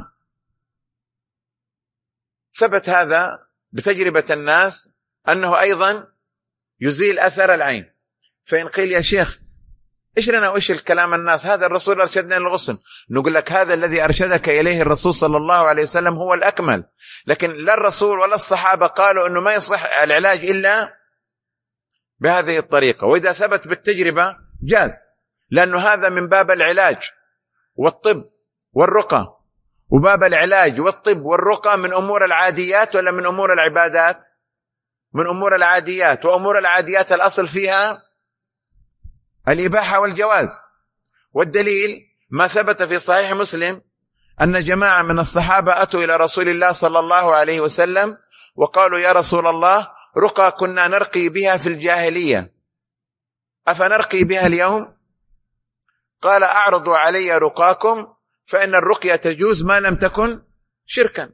ثبت هذا بتجربة الناس أنه أيضا يزيل أثر العين. فإن قيل يا شيخ إيش لنا وإيش الكلام الناس، هذا الرسول أرشدنا للغسل، نقول لك هذا الذي أرشدك إليه الرسول صلى الله عليه وسلم هو الأكمل، لكن لا الرسول ولا الصحابة قالوا أنه ما يصح العلاج إلا بهذه الطريقة. وإذا ثبت بالتجربة جاز، لأنه هذا من باب العلاج والطب والرقى، وباب العلاج والطب والرقى من أمور العاديات ولا من أمور العبادات؟ من أمور العاديات، وأمور العاديات الأصل فيها الإباحة والجواز. والدليل ما ثبت في صحيح مسلم أن جماعة من الصحابة أتوا إلى رسول الله صلى الله عليه وسلم وقالوا يا رسول الله رقى كنا نرقي بها في الجاهلية أفنرقي بها اليوم؟ قال أعرضوا علي رقاكم فإن الرقية تجوز ما لم تكن شركا.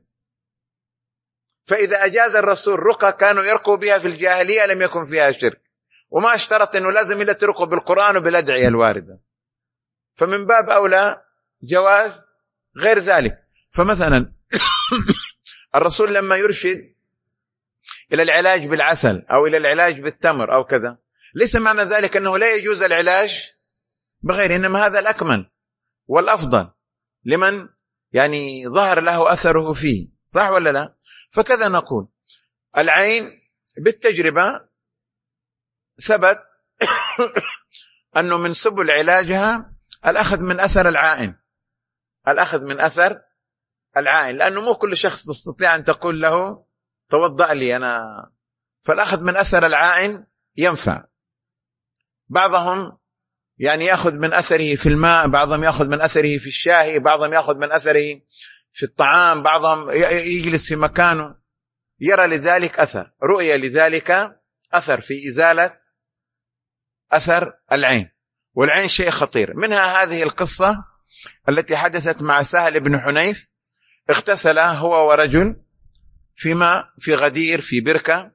فإذا أجاز الرسول رقى كانوا يرقوا بها في الجاهلية لم يكن فيها شرك، وما اشترط أنه لازم إلا ترقوا بالقرآن وبالأدعية الواردة، فمن باب أولى جواز غير ذلك. فمثلا الرسول لما يرشد إلى العلاج بالعسل أو إلى العلاج بالتمر أو كذا، ليس معنى ذلك أنه لا يجوز العلاج بغير، إنما هذا الأكمل والأفضل لمن يعني ظهر له أثره فيه، صح ولا لا؟ فكذا نقول العين بالتجربة ثبت أنه من سبل علاجها الأخذ من أثر العائن، الأخذ من أثر العائن، لأنه مو كل شخص تستطيع أن تقول له توضأ لي أنا، فالأخذ من أثر العائن ينفع. بعضهم يعني يأخذ من أثره في الماء، بعضهم يأخذ من أثره في الشاي، بعضهم يأخذ من أثره في الطعام، بعضهم يجلس في مكانه يرى لذلك أثر، رؤية لذلك أثر في إزالة أثر العين. والعين شيء خطير. منها هذه القصة التي حدثت مع سهل بن حنيف، اغتسل هو ورجل في ماء في غدير في بركة،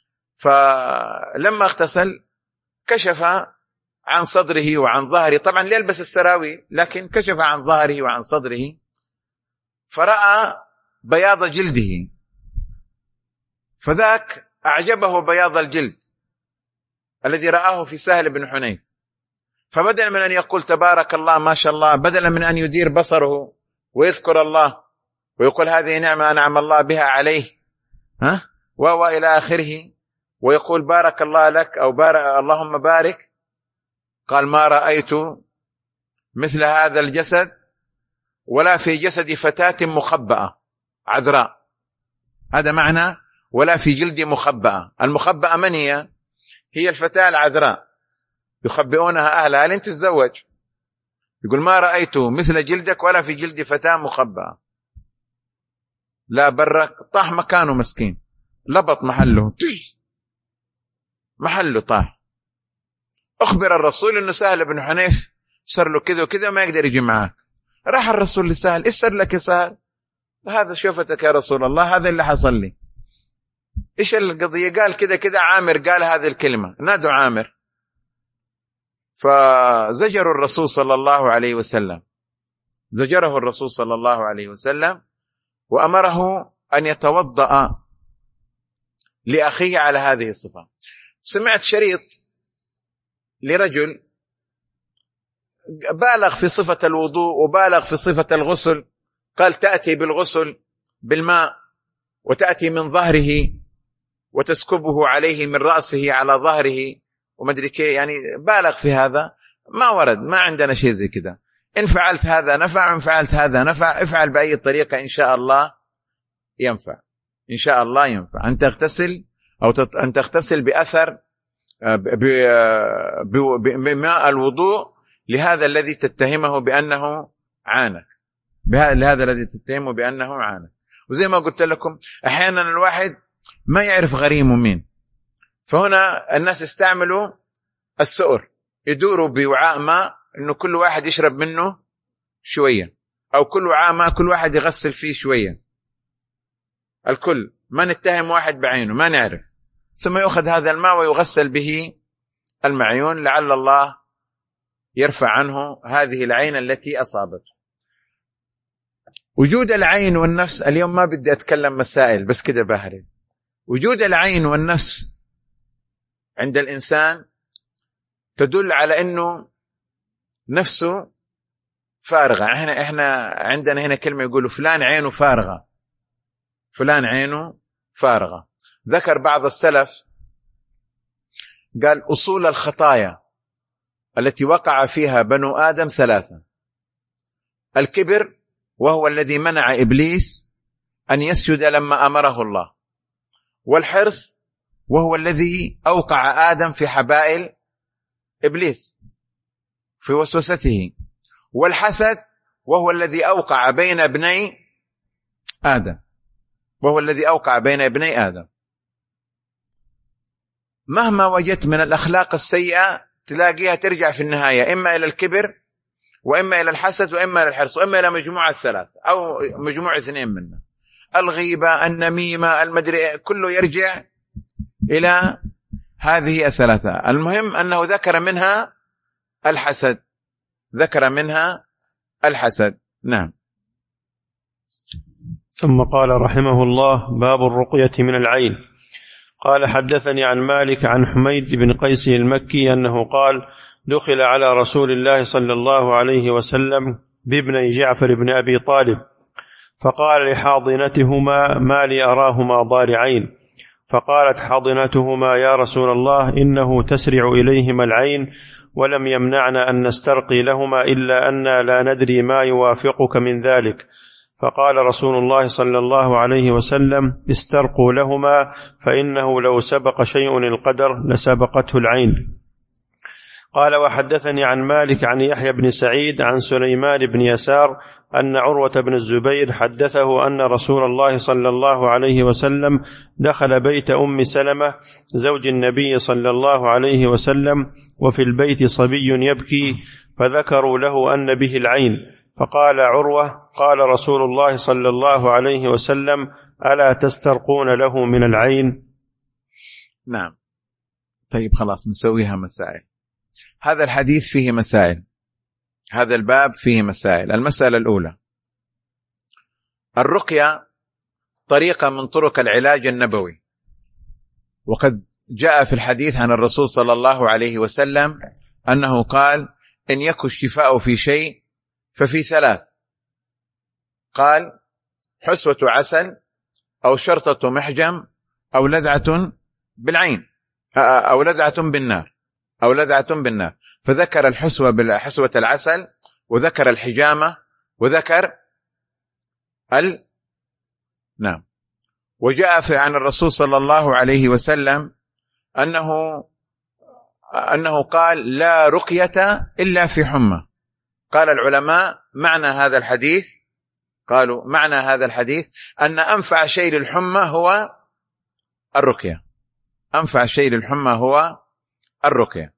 فلما اغتسل كشف عن صدره وعن ظهره، طبعا يلبس السراويل لكن كشف عن ظهره وعن صدره، فرأى بياض جلده، فذاك أعجبه بياض الجلد الذي رآه في سهل بن حنيف، فبدلا من أن يقول تبارك الله ما شاء الله، بدلا من أن يدير بصره ويذكر الله ويقول هذه نعمة أنعم الله بها عليه ها وإلى آخره، ويقول بارك الله لك أو بارك اللهم بارك، قال ما رأيت مثل هذا الجسد ولا في جسد فتاة مخبأة عذراء. هذا معنى ولا في جلد مخبأة. المخبأة من هي؟ هي الفتاة العذراء يخبئونها أهلها لين تتزوج. يقول ما رأيت مثل جلدك ولا في جلد فتاة مخبأة. لا برك، طاح مكانه مسكين، لبط محله محله طاح. أخبر الرسول أنه سهل بن حنيف صار له كذا وكذا ما يقدر يجي معك. راح الرسول لسهل، إيش صار لك يا سهل؟ هذا شوفتك يا رسول الله، هذا اللي حصل لي. إيش القضية؟ قال كذا كذا، عامر قال هذه الكلمة، نادوا عامر. فزجر الرسول صلى الله عليه وسلم، زجره الرسول صلى الله عليه وسلم وأمره أن يتوضأ لأخيه على هذه الصفة. سمعت شريط لرجل بالغ في صفة الوضوء وبالغ في صفة الغسل، قال تأتي بالغسل بالماء وتأتي من ظهره وتسكبه عليه من رأسه على ظهره ومدري كيف، يعني بالغ في هذا. ما ورد، ما عندنا شيء زي كده. إن فعلت هذا نفع، إن فعلت هذا نفع، افعل بأي طريقة إن شاء الله ينفع، إن شاء الله ينفع. أن تغتسل أو أن تغتسل بأثر بماء الوضوء لهذا الذي تتهمه بأنه عانك، لهذا الذي تتهمه بأنه عانك. وزي ما قلت لكم أحيانا الواحد ما يعرف غريمه مين، فهنا الناس استعملوا السؤر، يدوروا بوعاء ماء إنه كل واحد يشرب منه شوية، أو كل وعاء ماء كل واحد يغسل فيه شوية، الكل ما نتهم واحد بعينه ما نعرف، ثم يأخذ هذا الماء ويغسل به المعيون لعل الله يرفع عنه هذه العين التي أصابته. وجود العين والنفس، اليوم ما بدي أتكلم مسائل بس كده بهرج. وجود العين والنفس عند الإنسان تدل على أنه نفسه فارغة. احنا احنا عندنا هنا كلمة يقولوا فلان عينه فارغة، فلان عينه فارغة. ذكر بعض السلف قال أصول الخطايا التي وقع فيها بنو آدم ثلاثة: الكبر وهو الذي منع إبليس أن يسجد لما أمره الله، والحرص وهو الذي أوقع آدم في حبائل إبليس في وسوسته، والحسد وهو الذي أوقع بين ابني آدم، وهو الذي أوقع بين ابني آدم. مهما وجدت من الأخلاق السيئة تلاقيها ترجع في النهاية إما إلى الكبر وإما إلى الحسد وإما إلى الحرص وإما إلى مجموعة الثلاث أو مجموعة اثنين منها، الغيبة النميمة المدري، كله يرجع إلى هذه الثلاثة. المهم أنه ذكر منها الحسد، ذكر منها الحسد. نعم. ثم قال رحمه الله: باب الرقية من العين. قال: حدثني عن مالك عن حميد بن قيس المكي أنه قال: دخل على رسول الله صلى الله عليه وسلم بابني جعفر بن أبي طالب، فقال لحاضنتهما: ما لي أراهما ضارعين؟ فقالت حاضنتهما: يا رسول الله، إنه تسرع إليهما العين، ولم يمنعنا أن نسترقي لهما إلا أننا لا ندري ما يوافقك من ذلك. فقال رسول الله صلى الله عليه وسلم: استرقوا لهما، فإنه لو سبق شيء القدر لسبقته العين. قال: وحدثني عن مالك عن يحيى بن سعيد عن سليمان بن يسار أن عروة بن الزبير حدثه أن رسول الله صلى الله عليه وسلم دخل بيت أم سلمة زوج النبي صلى الله عليه وسلم، وفي البيت صبي يبكي، فذكروا له أن به العين. فقال عروة: قال رسول الله صلى الله عليه وسلم: ألا تسترقون له من العين؟ نعم. طيب خلاص نسويها مسائل. هذا الحديث فيه مسائل، هذا الباب فيه مسائل. المسألة الأولى: الرقية طريقة من طرق العلاج النبوي، وقد جاء في الحديث عن الرسول صلى الله عليه وسلم أنه قال: إن يكن الشفاء في شيء ففي ثلاث. قال: حسوة عسل، أو شرطة محجم، أو لذعة بالعين، أو لذعة بالنار، أو لذعة بالنار. فذكر الحسوة بالحسوة العسل، وذكر الحجامة، وذكر ال نعم. وجاء في عن الرسول صلى الله عليه وسلم أنه أنه قال: لا رقية إلا في حمى. قال العلماء: معنى هذا الحديث قالوا معنى هذا الحديث أن أنفع شيء للحمى هو الرقية، أنفع شيء للحمى هو الرقية.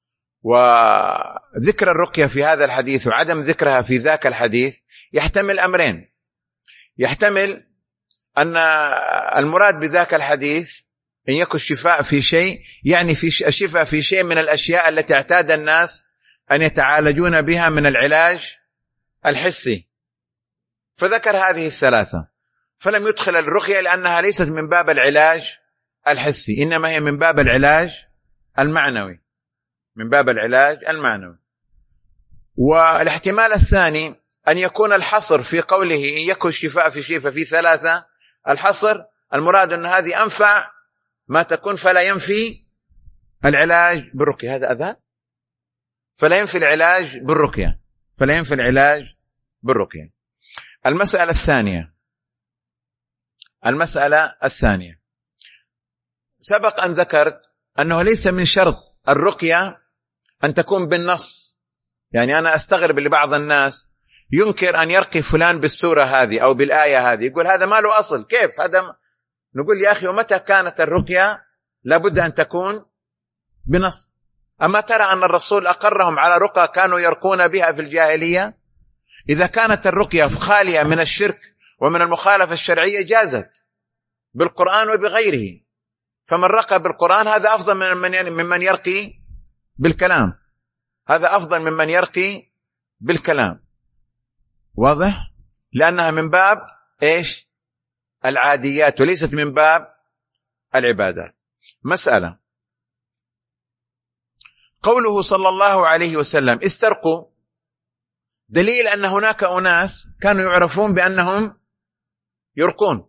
وذكر الرقية في هذا الحديث وعدم ذكرها في ذاك الحديث يحتمل أمرين: يحتمل أن المراد بذاك الحديث إن يكن الشفاء في شيء، يعني في الشفاء في شيء من الأشياء التي اعتاد الناس أن يتعالجون بها من العلاج الحسي، فذكر هذه الثلاثة، فلم يدخل الرقية لأنها ليست من باب العلاج الحسي، إنما هي من باب العلاج المعنوي، من باب العلاج المعنوي. والاحتمال الثاني أن يكون الحصر في قوله إن يكن الشفاء في شيء ففي ثلاثة، الحصر المراد أن هذه أنفع ما تكون، فلا ينفي العلاج بالرقية. هذا أذى، فلا ينفي العلاج بالرقية، فلا ينفي العلاج بالرقية. المسألة الثانية المسألة الثانية سبق أن ذكرت أنه ليس من شرط الرقية أن تكون بالنص. يعني أنا أستغرب لبعض الناس ينكر أن يرقي فلان بالسورة هذه أو بالآية هذه، يقول هذا ما له أصل، كيف هذا؟ نقول يا أخي، ومتى كانت الرقية لابد أن تكون بنص؟ أما ترى أن الرسول أقرهم على رقى كانوا يرقون بها في الجاهلية؟ إذا كانت الرقية خالية من الشرك ومن المخالفة الشرعية جازت بالقرآن وبغيره، فمن رقى بالقرآن هذا أفضل من ممن يرقي بالكلام، هذا أفضل ممن يرقي بالكلام. واضح؟ لأنها من باب إيش؟ العاديات، وليست من باب العبادات. مسألة: قوله صلى الله عليه وسلم استرقوا، دليل أن هناك أناس كانوا يعرفون بأنهم يرقون،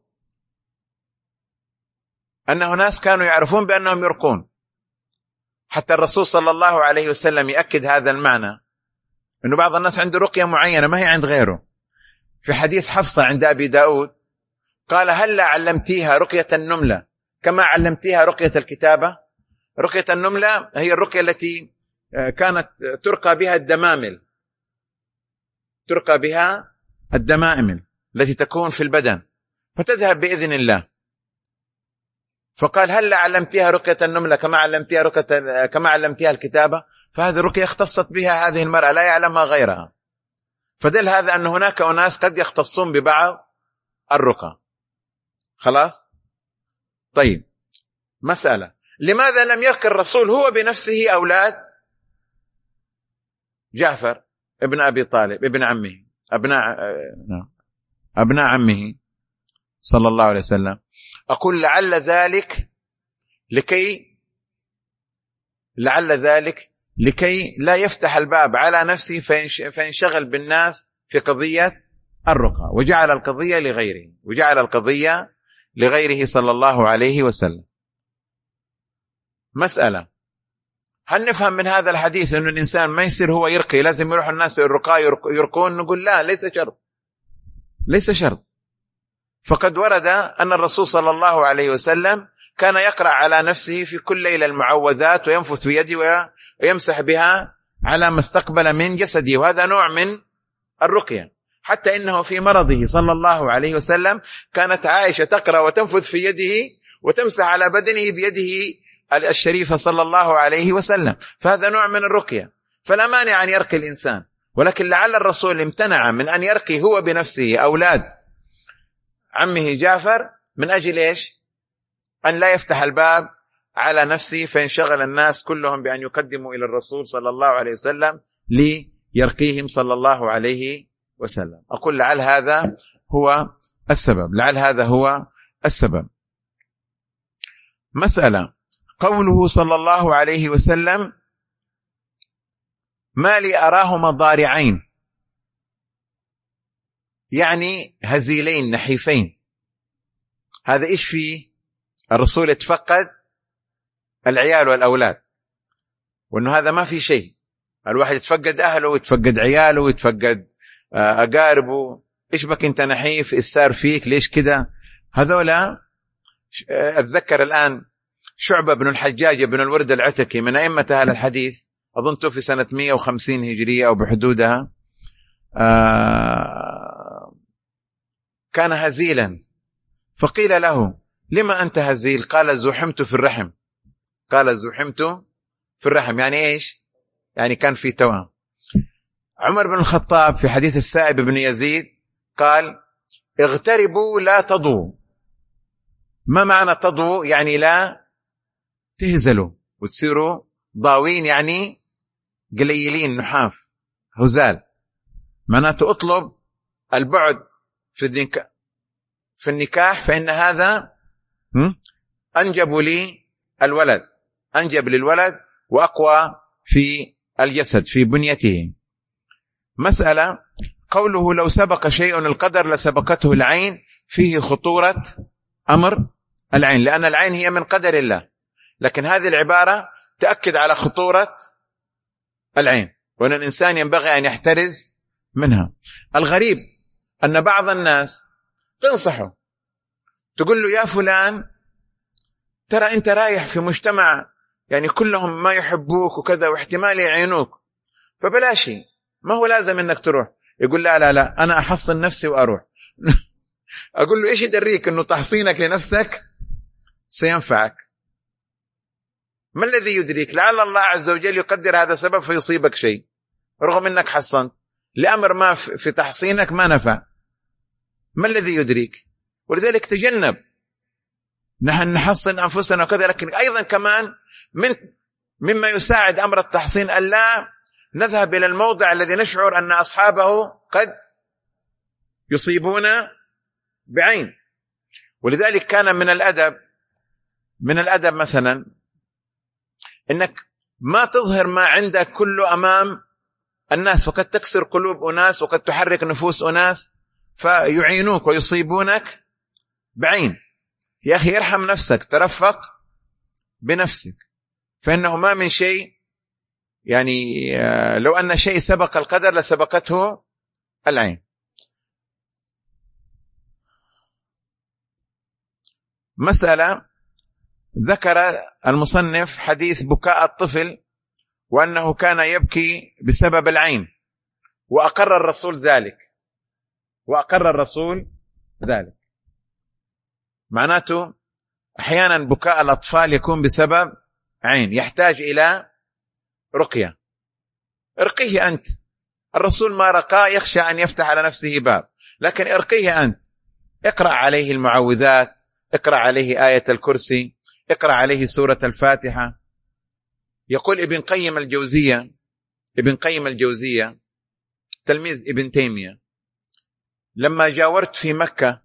أن أناس كانوا يعرفون بأنهم يرقون، حتى الرسول صلى الله عليه وسلم يأكد هذا المعنى، أنه بعض الناس عنده رقية معينة ما هي عند غيره. في حديث حفصة عند أبي داود قال: هل علمتيها رقية النملة كما علمتيها رقية الكتابة؟ رقية النملة هي الرقية التي كانت ترقى بها الدمامل، ترقى بها الدمائم التي تكون في البدن فتذهب بإذن الله. فقال: هل علمتيها رقية النملة كما علمتيها رقية كما علمتيها الكتابة؟ فهذه رقية اختصت بها هذه المرأة لا يعلمها غيرها. فدل هذا أن هناك أناس قد يختصون ببعض الرقى. خلاص؟ طيب، مسألة: لماذا لم يرقي الرسول هو بنفسه أولاد جعفر ابن أبي طالب ابن عمه، أبناء أبناء عمه صلى الله عليه وسلم؟ أقول لعل ذلك لكي لعل ذلك لكي لا يفتح الباب على نفسه فينشغل بالناس في قضية الرقى، وجعل القضية لغيره وجعل القضية لغيره صلى الله عليه وسلم. مسألة، هل نفهم من هذا الحديث أن الإنسان ما يصير هو يرقي، لازم يروح الناس الرقاة يرقون؟ نقول لا، ليس شرط، ليس شرط. فقد ورد أن الرسول صلى الله عليه وسلم كان يقرأ على نفسه في كل ليلة المعوذات وينفث في يده ويمسح بها على ما استقبل من جسده، وهذا نوع من الرقية. حتى إنه في مرضه صلى الله عليه وسلم كانت عائشة تقرأ وتنفث في يده وتمسح على بدنه بيده الشريفة صلى الله عليه وسلم، فهذا نوع من الرقية. فلا مانع أن يرقي الإنسان، ولكن لعل الرسول امتنع من أن يرقي هو بنفسه أولاد عمه جعفر من أجل إيش؟ أن لا يفتح الباب على نفسه فينشغل الناس كلهم بأن يقدموا إلى الرسول صلى الله عليه وسلم ليرقيهم صلى الله عليه وسلم. أقول لعل هذا هو السبب، لعل هذا هو السبب. مسألة، قوله صلى الله عليه وسلم ما لي أراهما ضارعين، يعني هزيلين نحيفين. هذا إيش فيه؟ الرسول اتفقد العيال والأولاد، وأنه هذا ما في شيء. الواحد يتفقد أهله يتفقد عياله يتفقد أقاربه، إيش بك أنت نحيف؟ إيش صار فيك؟ ليش كده؟ هذولا أتذكر الآن شعبة بن الحجاج بن الورد العتكي من أئمة أهل الحديث، أظن في سنة مئة وخمسين هجرية أو بحدودها، آه كان هزيلا، فقيل له لما أنت هزيل؟ قال زحمت في الرحم. قال زحمت في الرحم يعني إيش؟ يعني كان في توام. عمر بن الخطاب في حديث السائب بن يزيد قال اغتربوا لا تضوا. ما معنى تضوا؟ يعني لا تهزلوا وتصيروا ضاوين، يعني قليلين نحاف هزال. معناته اطلب البعد في النكاح في النكاح فإن هذا أنجب لي الولد، أنجب للولد وأقوى في الجسد في بنيته. مسألة، قوله لو سبق شيء القدر لسبقته العين، فيه خطورة أمر العين، لأن العين هي من قدر الله، لكن هذه العبارة تأكد على خطورة العين وأن الإنسان ينبغي أن يحترز منها. الغريب أن بعض الناس تنصحه تقول له يا فلان ترى أنت رايح في مجتمع يعني كلهم ما يحبوك وكذا واحتمال يعينوك، فبلاشي، ما هو لازم أنك تروح. يقول لا لا لا أنا أحصن نفسي وأروح. أقول له إيش يدريك أنه تحصينك لنفسك سينفعك؟ ما الذي يدريك؟ لعل الله عز وجل يقدر هذا سبب فيصيبك شيء رغم أنك حصنت لأمر ما في تحصينك ما نفع. ما الذي يدريك؟ ولذلك تجنب، نحن نحصن أنفسنا وكذا، لكن أيضا كمان من مما يساعد أمر التحصين ألا نذهب إلى الموضع الذي نشعر أن أصحابه قد يصيبون بعين. ولذلك كان من الأدب من الأدب مثلا إنك ما تظهر ما عندك كله أمام الناس، وقد تكسر قلوب أناس وقد تحرك نفوس أناس فيعينوك ويصيبونك بعين. يا أخي ارحم نفسك، ترفق بنفسك، فإنه ما من شيء يعني لو أن شيء سبق القدر لسبقته العين. مسألة، ذكر المصنف حديث بكاء الطفل وأنه كان يبكي بسبب العين، وأقر الرسول ذلك وأقر الرسول ذلك معناته أحيانا بكاء الأطفال يكون بسبب عين، يحتاج إلى رقية. ارقيه أنت، الرسول ما رقاه يخشى أن يفتح على نفسه باب، لكن ارقيه أنت، اقرأ عليه المعوذات، اقرأ عليه آية الكرسي، اقرأ عليه سورة الفاتحة. يقول ابن قيم الجوزية ابن قيم الجوزية تلميذ ابن تيمية، لما جاورت في مكة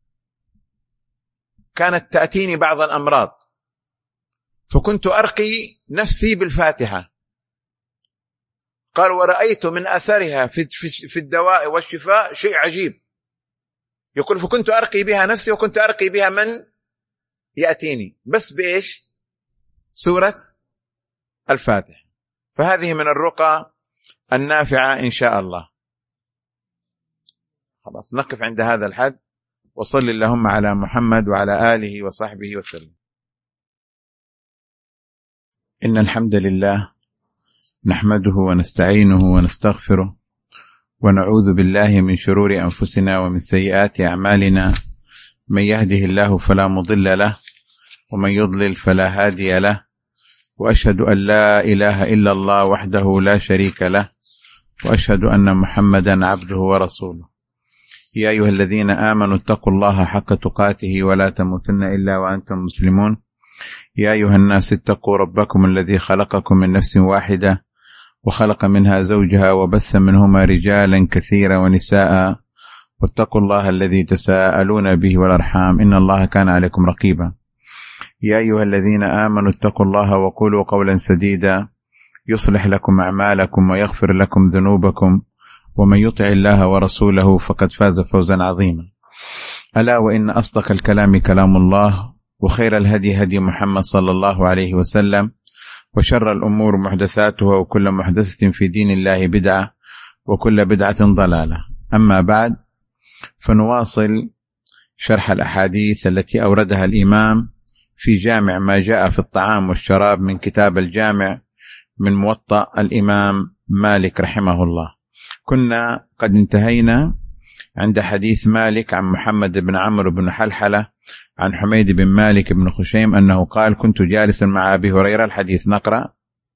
كانت تأتيني بعض الأمراض فكنت أرقي نفسي بالفاتحة. قال ورأيت من أثرها في في الدواء والشفاء شيء عجيب. يقول فكنت أرقي بها نفسي وكنت أرقي بها من يأتيني، بس بإيش؟ سورة الفاتحة. فهذه من الرقى النافعة إن شاء الله. خلاص نقف عند هذا الحد، وصل اللهم على محمد وعلى آله وصحبه وسلم. إن الحمد لله نحمده ونستعينه ونستغفره ونعوذ بالله من شرور أنفسنا ومن سيئات أعمالنا، من يهده الله فلا مضل له ومن يضلل فلا هادي له، وأشهد أن لا إله إلا الله وحده لا شريك له، وأشهد أن محمدا عبده ورسوله. يا أيها الذين آمنوا اتقوا الله حق تقاته ولا تموتن إلا وأنتم مسلمون. يا أيها الناس اتقوا ربكم الذي خلقكم من نفس واحدة وخلق منها زوجها وبث منهما رجالا كثيرا ونساء، واتقوا الله الذي تساءلون به والأرحام إن الله كان عليكم رقيبا. يا أيها الذين آمنوا اتقوا الله وقولوا قولا سديدا يصلح لكم أعمالكم ويغفر لكم ذنوبكم، ومن يطع الله ورسوله فقد فاز فوزا عظيما. ألا وإن أصدق الكلام كلام الله، وخير الهدي هدي محمد صلى الله عليه وسلم، وشر الأمور محدثاتها، وكل محدثة في دين الله بدعة، وكل بدعة ضلالة. أما بعد، فنواصل شرح الأحاديث التي أوردها الإمام في جامع ما جاء في الطعام والشراب من كتاب الجامع من موطأ الإمام مالك رحمه الله. كنا قد انتهينا عند حديث مالك عن محمد بن عمرو بن حلحلة عن حميد بن مالك بن خشيم أنه قال: كنت جالسا مع أبي هريرة. الحديث نقرأ.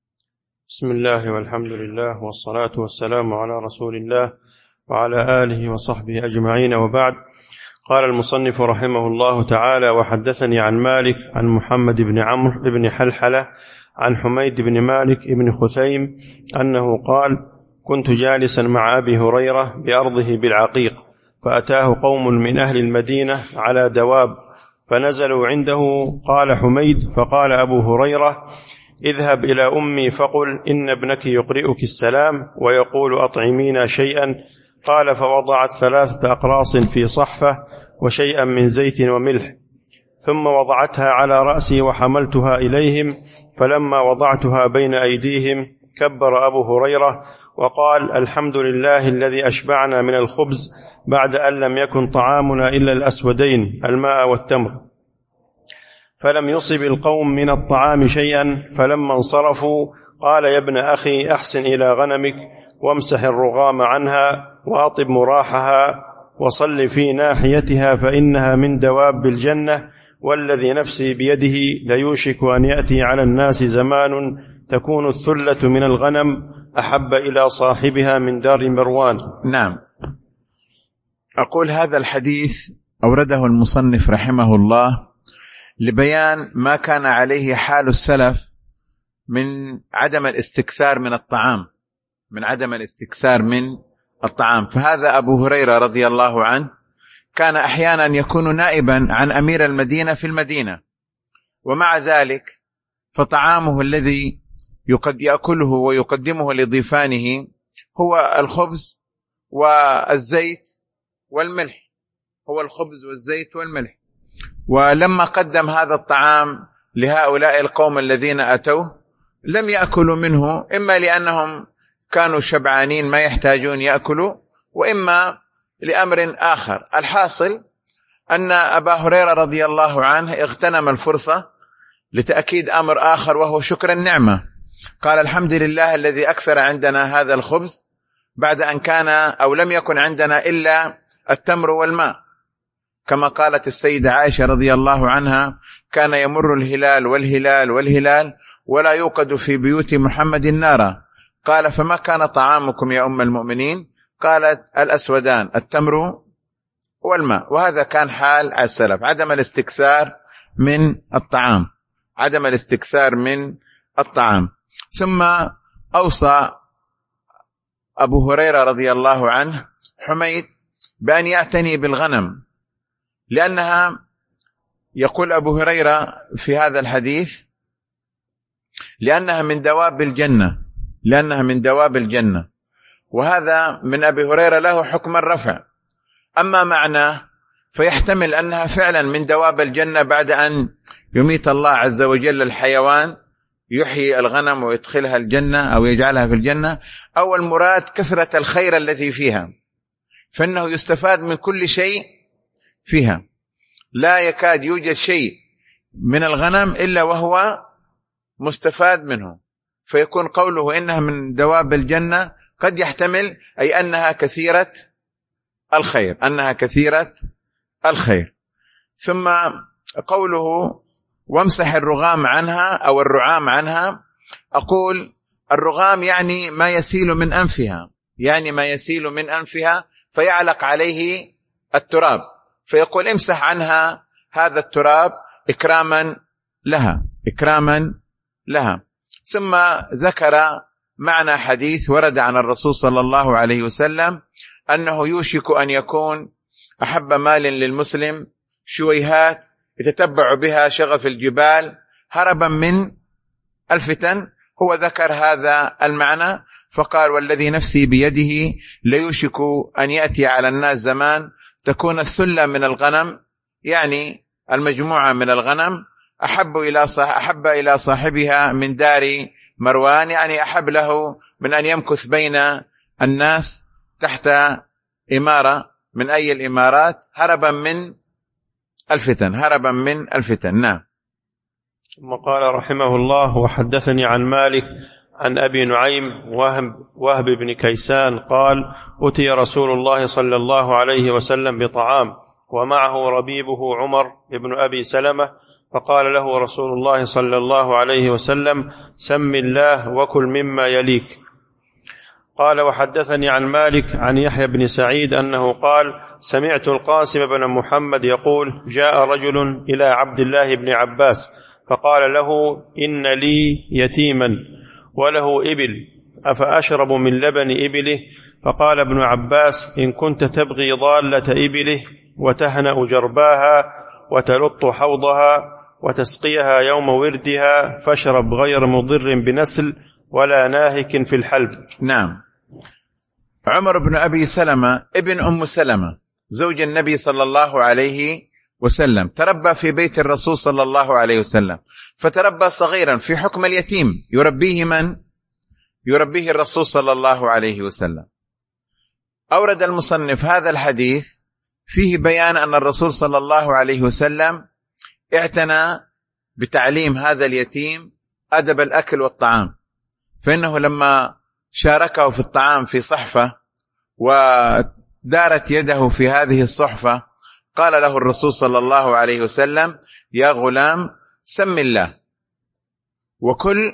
بسم الله والحمد لله والصلاة والسلام على رسول الله وعلى آله وصحبه أجمعين، وبعد. قال المصنف رحمه الله تعالى: وحدثني عن مالك عن محمد بن عمرو بن حلحلة عن حميد بن مالك بن خثيم أنه قال: كنت جالسا مع أبي هريرة بأرضه بالعقيق، فأتاه قوم من أهل المدينة على دواب فنزلوا عنده. قال حميد: فقال أبو هريرة: اذهب إلى أمي فقل إن ابنك يقرئك السلام ويقول أطعمينا شيئا. قال: فوضعت ثلاثة أقراص في صحفة وشيئا من زيت وملح، ثم وضعتها على رأسي وحملتها إليهم. فلما وضعتها بين أيديهم كبر أبو هريرة وقال: الحمد لله الذي أشبعنا من الخبز بعد أن لم يكن طعامنا إلا الأسودين الماء والتمر. فلم يصب القوم من الطعام شيئا. فلما انصرفوا قال: يا ابن أخي، أحسن إلى غنمك وامسح الرغام عنها وأطب مراحها وصل في ناحيتها، فإنها من دواب الجنة، والذي نفسي بيده ليوشك أن يأتي على الناس زمان تكون الثلة من الغنم أحب إلى صاحبها من دار مروان. نعم. أقول هذا الحديث أورده المصنف رحمه الله لبيان ما كان عليه حال السلف من عدم الاستكثار من الطعام من عدم الاستكثار من الطعام. فهذا أبو هريرة رضي الله عنه كان أحيانا يكون نائبا عن أمير المدينة في المدينة، ومع ذلك فطعامه الذي يقد يأكله ويقدمه لضيفانه هو الخبز والزيت والملح هو الخبز والزيت والملح. ولما قدم هذا الطعام لهؤلاء القوم الذين أتوه لم يأكلوا منه، إما لأنهم كانوا شبعانين ما يحتاجون يأكلوا، وإما لأمر آخر. الحاصل أن أبا هريرة رضي الله عنه اغتنم الفرصة لتأكيد أمر آخر، وهو شكر النعمة. قال: الحمد لله الذي أكثر عندنا هذا الخبز بعد أن كان أو لم يكن عندنا إلا التمر والماء. كما قالت السيدة عائشة رضي الله عنها: كان يمر الهلال والهلال والهلال ولا يوقد في بيوت محمد نارا. قال: فما كان طعامكم يا أم المؤمنين؟ قالت: الأسودان، التمر والماء. وهذا كان حال السلف، عدم الاستكثار من الطعام عدم الاستكثار من الطعام. ثم أوصى أبو هريرة رضي الله عنه حميد بأن يعتني بالغنم، لأنها يقول أبو هريرة في هذا الحديث لأنها من دواب الجنة لأنها من دواب الجنة وهذا من أبي هريرة له حكم الرفع. أما معناه فيحتمل أنها فعلا من دواب الجنة بعد أن يميت الله عز وجل الحيوان يحيي الغنم ويدخلها الجنة أو يجعلها في الجنة، أو المراد كثرة الخير الذي فيها، فإنه يستفاد من كل شيء فيها، لا يكاد يوجد شيء من الغنم إلا وهو مستفاد منه، فيكون قوله إنها من دواب الجنة قد يحتمل أي أنها كثيرة الخير، أنها كثيرة الخير. ثم قوله وامسح الرغام عنها أو الرعام عنها، أقول الرغام يعني ما يسيل من أنفها، يعني ما يسيل من أنفها فيعلق عليه التراب، فيقول امسح عنها هذا التراب إكراما لها، إكراما لها. ثم ذكر معنى حديث ورد عن الرسول صلى الله عليه وسلم أنه يوشك أن يكون أحب مال للمسلم شويهات يتتبع بها شغف الجبال هربا من الفتن. هو ذكر هذا المعنى فقال والذي نفسي بيده ليوشك أن يأتي على الناس زمان تكون الثلة من الغنم، يعني المجموعة من الغنم، أحب إلى أحب إلى صاحبها من دار مروان، يعني أحب له من أن يمكث بين الناس تحت إمارة من أي الإمارات هربا من الفتن، هربا من الفتن. نعم. ثم قال رحمه الله وحدثني عن مالك عن أبي نعيم وهب, وهب بن كيسان قال أتي رسول الله صلى الله عليه وسلم بطعام ومعه ربيبه عمر بن أبي سلمة، فقال له رسول الله صلى الله عليه وسلم سم الله وكل مما يليك. قال وحدثني عن مالك عن يحيى بن سعيد أنه قال سمعت القاسم بن محمد يقول جاء رجل إلى عبد الله بن عباس فقال له إن لي يتيما وله إبل أفأشرب من لبن إبله؟ فقال ابن عباس إن كنت تبغي ضالة إبله وتهنأ جرباها وتلط حوضها وتسقيها يوم وردها فاشرب غير مضر بنسل ولا ناهك في الحلب. نعم. عمر بن أبي سلمة ابن أم سلمة زوج النبي صلى الله عليه وسلم تربى في بيت الرسول صلى الله عليه وسلم، فتربى صغيرا في حكم اليتيم يربيه من؟ يربيه الرسول صلى الله عليه وسلم. أورد المصنف هذا الحديث فيه بيان أن الرسول صلى الله عليه وسلم اعتنى بتعليم هذا اليتيم أدب الأكل والطعام، فإنه لما شاركه في الطعام في صحفة ودارت يده في هذه الصحفة قال له الرسول صلى الله عليه وسلم يا غلام سم الله وكل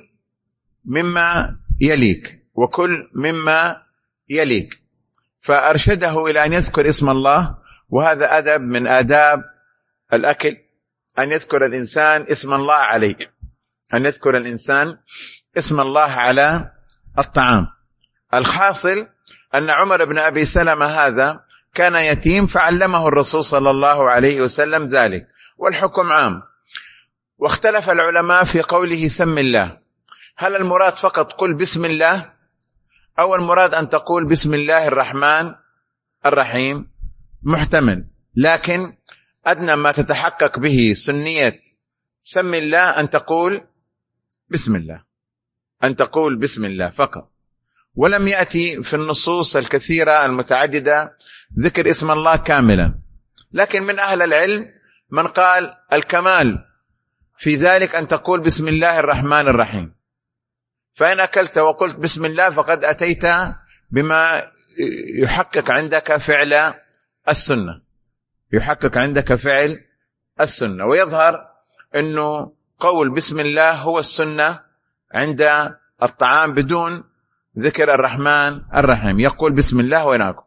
مما يليك، وكل مما يليك، فأرشده إلى أن يذكر اسم الله، وهذا أدب من آداب الأكل أن يذكر الإنسان اسم الله عليه، أن يذكر الإنسان اسم الله على الطعام. الحاصل أن عمر بن أبي سلمة هذا كان يتيم فعلمه الرسول صلى الله عليه وسلم ذلك، والحكم عام. واختلف العلماء في قوله سم الله، هل المراد فقط قل بسم الله أو المراد أن تقول بسم الله الرحمن الرحيم؟ محتمل، لكن أدنى ما تتحقق به سنية سم الله أن تقول بسم الله، أن تقول بسم الله فقط. ولم يأتي في النصوص الكثيرة المتعددة ذكر اسم الله كاملا، لكن من أهل العلم من قال الكمال في ذلك أن تقول بسم الله الرحمن الرحيم، فإن أكلت وقلت بسم الله فقد أتيت بما يحقق عندك فعل السنة، يحقق عندك فعل السنة. ويظهر أنه قول بسم الله هو السنة عند الطعام بدون ذكر الرحمن الرحيم، يقول بسم الله ويناكل.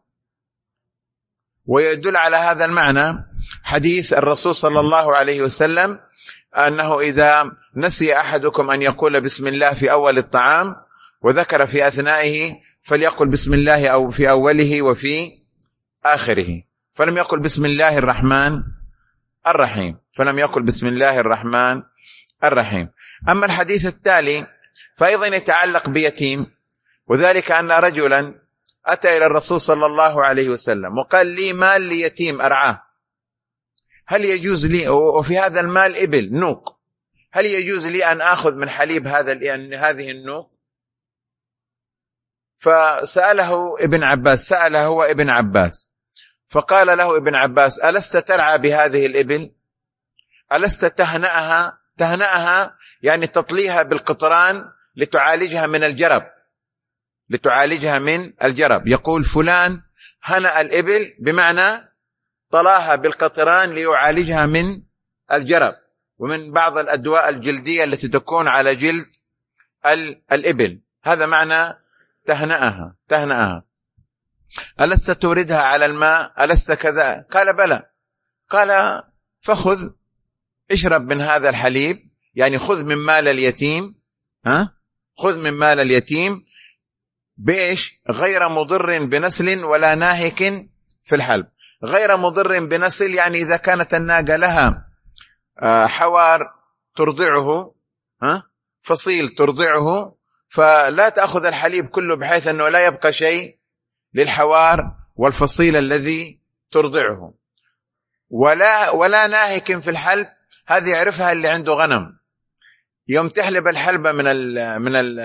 ويدل على هذا المعنى حديث الرسول صلى الله عليه وسلم أنه إذا نسي أحدكم أن يقول بسم الله في أول الطعام وذكر في أثنائه فليقل بسم الله أو في أوله وفي آخره، فلم يقل بسم الله الرحمن الرحيم، فلم يقل بسم الله الرحمن الرحيم. أما الحديث التالي فأيضا يتعلق بيتيم، وذلك أن رجلا أتى إلى الرسول صلى الله عليه وسلم وقال لي مال ليتيم أرعاه، هل يجوز لي وفي هذا المال إبل نوق، هل يجوز لي أن آخذ من حليب هذا يعني هذه النوق؟ فسأله ابن عباس، سأله هو ابن عباس، فقال له ابن عباس: ألست ترعى بهذه الإبل؟ ألست تهنأها؟ تهنأها يعني تطليها بالقطران لتعالجها من الجرب، لتعالجها من الجرب. يقول فلان هنأ الإبل بمعنى طلاها بالقطران ليعالجها من الجرب ومن بعض الأدواء الجلدية التي تكون على جلد الإبل، هذا معنى تهنأها تهنأها. ألست توردها على الماء؟ ألست كذا؟ قال بلى. قال فخذ اشرب من هذا الحليب، يعني خذ من مال اليتيم، ها خذ من مال اليتيم بإيش؟ غير مضر بنسل ولا ناهك في الحلب. غير مضر بنسل يعني إذا كانت الناقة لها حوار ترضعه، ها فصيل ترضعه، فلا تأخذ الحليب كله بحيث أنه لا يبقى شيء للحوار والفصيل الذي ترضعه. ولا ولا ناهك في الحلب، هذه يعرفها اللي عنده غنم، يوم تحلب الحلبة من ال من ال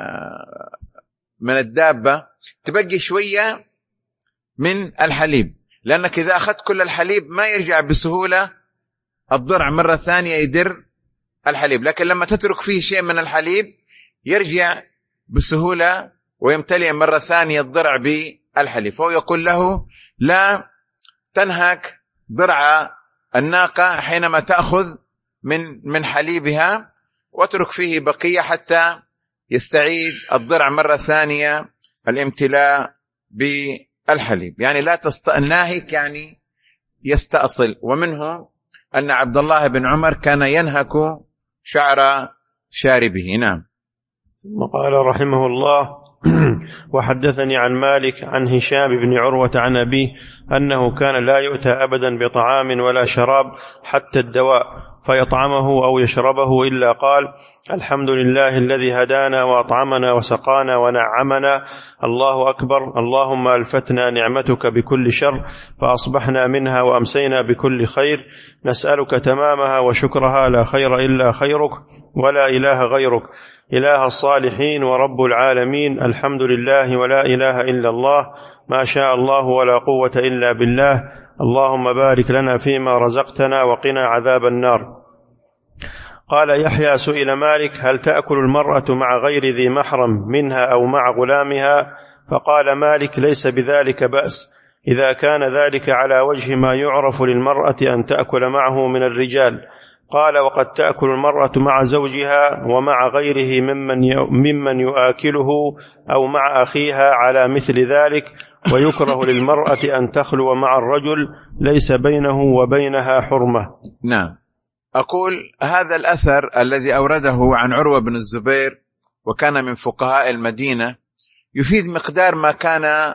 من الدابة تبقي شوية من الحليب، لأنك إذا أخذت كل الحليب ما يرجع بسهولة الضرع مرة ثانية يدر الحليب، لكن لما تترك فيه شيء من الحليب يرجع بسهولة ويمتلئ مرة ثانية الضرع بالحليب. فهو يقول له: لا تنهك ضرع الناقة حينما تأخذ من من حليبها، واترك فيه بقية حتى يستعيد الضرع مرة ثانية الامتلاء بالحليب. يعني لا تست... الناهك يعني يستأصل. ومنه أن عبد الله بن عمر كان ينهك شعر شاربه. نعم. ثم قال رحمه الله: وحدثني عن مالك عن هشام بن عروة عن أبيه أنه كان لا يؤتى أبدا بطعام ولا شراب حتى الدواء فيطعمه أو يشربه إلا قال: الحمد لله الذي هدانا وأطعمنا وسقانا ونعمنا، الله أكبر، اللهم ألفتنا نعمتك بكل شر فأصبحنا منها وأمسينا بكل خير، نسألك تمامها وشكرها، لا خير إلا خيرك ولا إله غيرك، إله الصالحين ورب العالمين، الحمد لله ولا إله إلا الله، ما شاء الله ولا قوة إلا بالله، اللهم بارك لنا فيما رزقتنا وقنا عذاب النار. قال يحيى: سئل مالك: هل تأكل المرأة مع غير ذي محرم منها أو مع غلامها؟ فقال مالك: ليس بذلك بأس إذا كان ذلك على وجه ما يعرف للمرأة أن تأكل معه من الرجال. قال: وقد تأكل المرأة مع زوجها ومع غيره ممن ممن يؤكله أو مع أخيها على مثل ذلك، ويكره للمرأة أن تخلو مع الرجل ليس بينه وبينها حرمة. نعم. أقول هذا الأثر الذي أورده عن عروة بن الزبير وكان من فقهاء المدينة يفيد مقدار ما كان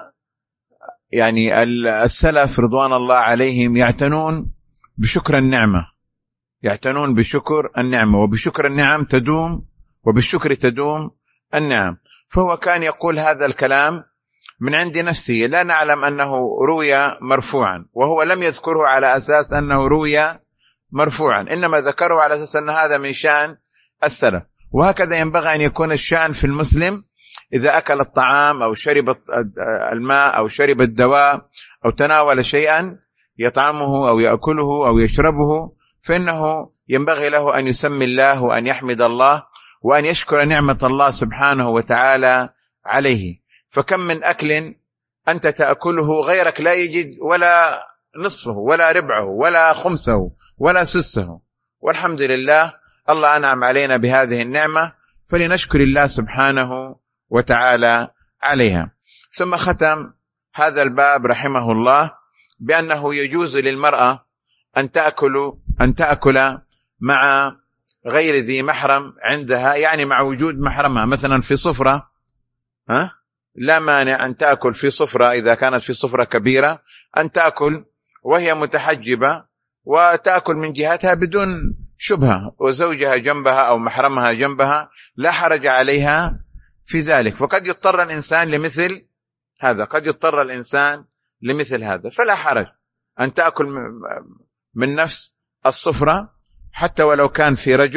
يعني السلف رضوان الله عليهم يعتنون بشكر النعمة، يعتنون بشكر النعمة، وبشكر النعم تدوم، وبالشكر تدوم النعم. فهو كان يقول هذا الكلام من عند نفسه، لا نعلم أنه روي مرفوعا، وهو لم يذكره على أساس أنه روي مرفوعا، إنما ذكره على أساس أن هذا من شأن السلف. وهكذا ينبغي أن يكون الشأن في المسلم إذا أكل الطعام أو شرب الماء أو شرب الدواء أو تناول شيئا يطعمه أو يأكله أو يشربه، فإنه ينبغي له أن يسمي الله وأن يحمد الله وأن يشكر نعمة الله سبحانه وتعالى عليه. فكم من أكل أنت تأكله غيرك لا يجد ولا نصفه ولا ربعه ولا خمسه ولا سدسه، والحمد لله الله أنعم علينا بهذه النعمة، فلنشكر الله سبحانه وتعالى عليها. ثم ختم هذا الباب رحمه الله بأنه يجوز للمرأة أن تأكل أن تأكل مع غير ذي محرم عندها، يعني مع وجود محرمها، مثلا في صفرة، ها لا مانع أن تأكل في صفرة إذا كانت في صفرة كبيرة، أن تأكل وهي متحجبة وتأكل من جهتها بدون شبهة، وزوجها جنبها أو محرمها جنبها، لا حرج عليها في ذلك. فقد يضطر الإنسان لمثل هذا، قد يضطر الإنسان لمثل هذا، فلا حرج أن تأكل من نفس الصفرة حتى ولو كان في رجل،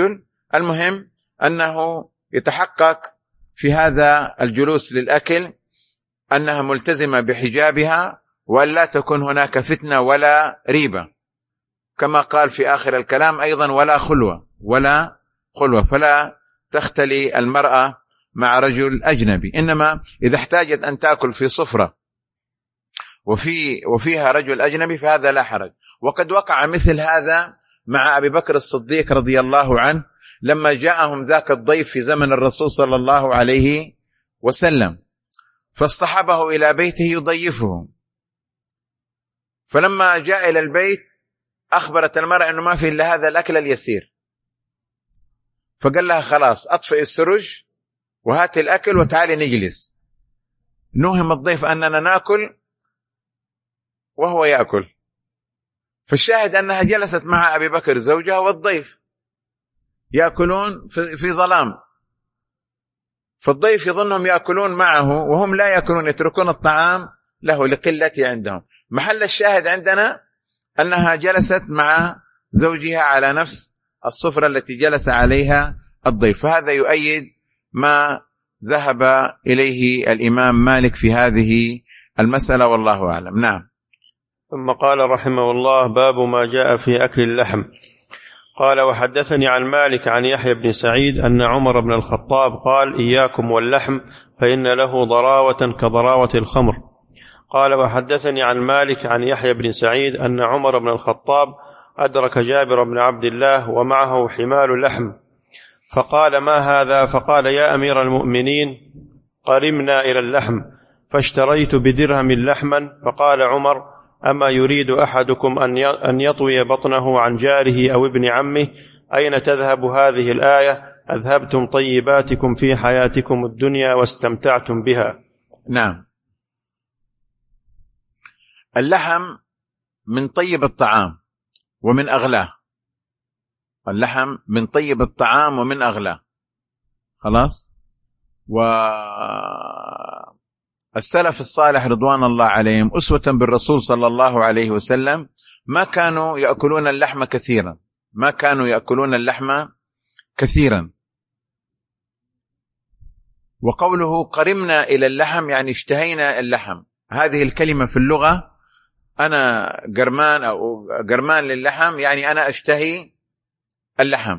المهم أنه يتحقق في هذا الجلوس للأكل أنها ملتزمة بحجابها، وأن لا تكون هناك فتنة ولا ريبة، كما قال في آخر الكلام أيضا ولا خلوة ولا خلوة، فلا تختلي المرأة مع رجل أجنبي. إنما إذا احتاجت أن تأكل في صفرة وفي وفيها رجل أجنبي فهذا لا حرج. وقد وقع مثل هذا مع أبي بكر الصديق رضي الله عنه لما جاءهم ذاك الضيف في زمن الرسول صلى الله عليه وسلم، فاصطحبه إلى بيته يضيفه، فلما جاء إلى البيت أخبرت المرأة أنه ما في إلا هذا الأكل اليسير، فقال لها خلاص أطفئ السرج وهات الأكل وتعالي نجلس. نوهم الضيف أننا نأكل وهو يأكل، فالشاهد أنها جلست مع أبي بكر زوجها والضيف يأكلون في ظلام، فالضيف يظنهم يأكلون معه وهم لا يأكلون، يتركون الطعام له لقلته عندهم. محل الشاهد عندنا أنها جلست مع زوجها على نفس الصفرة التي جلس عليها الضيف، فهذا يؤيد ما ذهب إليه الإمام مالك في هذه المسألة والله أعلم. نعم. ثم قال رحمه الله: باب ما جاء في أكل اللحم. قال: وحدثني عن مالك عن يحيى بن سعيد أن عمر بن الخطاب قال: إياكم واللحم فإن له ضراوة كضراوة الخمر. قال: وحدثني عن مالك عن يحيى بن سعيد أن عمر بن الخطاب أدرك جابر بن عبد الله ومعه حمال لحم، فقال: ما هذا؟ فقال: يا أمير المؤمنين، قرمنا إلى اللحم فاشتريت بدرهم لحما. فقال عمر: أما يريد أحدكم أن يطوي بطنه عن جاره أو ابن عمه؟ أين تذهب هذه الآية؟ أذهبتم طيباتكم في حياتكم الدنيا واستمتعتم بها. نعم. اللحم من طيب الطعام ومن أغلاه، اللحم من طيب الطعام ومن أغلاه، خلاص. والسلف الصالح رضوان الله عليهم أسوة بالرسول صلى الله عليه وسلم ما كانوا يأكلون اللحم كثيرا، ما كانوا يأكلون اللحم كثيرا. وقوله قرمنا إلى اللحم يعني اشتهينا اللحم، هذه الكلمة في اللغة أنا قرمان أو قرمان للحم يعني أنا أشتهي اللحم.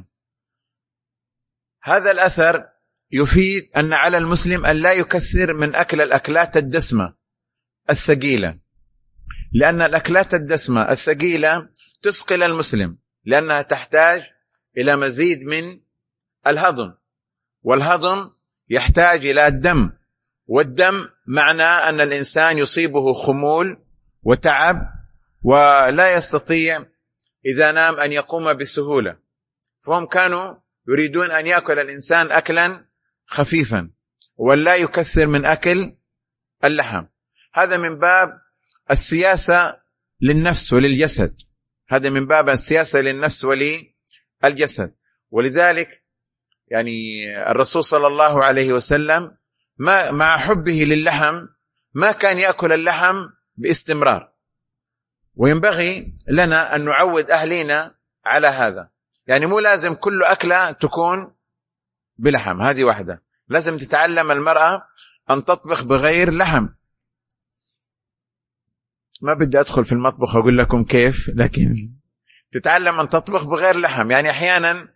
هذا الأثر يفيد أن على المسلم أن لا يكثر من أكل الأكلات الدسمة الثقيلة، لأن الأكلات الدسمة الثقيلة تثقل المسلم، لأنها تحتاج إلى مزيد من الهضم، والهضم يحتاج إلى الدم، والدم معنى أن الإنسان يصيبه خمول وتعب ولا يستطيع إذا نام أن يقوم بسهولة. فهم كانوا يريدون أن يأكل الإنسان أكلا خفيفا ولا يكثر من أكل اللحم. هذا من باب السياسة للنفس وللجسد، هذا من باب السياسة للنفس وللجسد. ولذلك يعني الرسول صلى الله عليه وسلم ما مع حبه للحم ما كان يأكل اللحم باستمرار، وينبغي لنا أن نعود أهلنا على هذا. يعني مو لازم كل أكلة تكون بلحم، هذه واحدة. لازم تتعلم المرأة أن تطبخ بغير لحم. ما بدي أدخل في المطبخ أقول لكم كيف، لكن تتعلم أن تطبخ بغير لحم. يعني أحيانا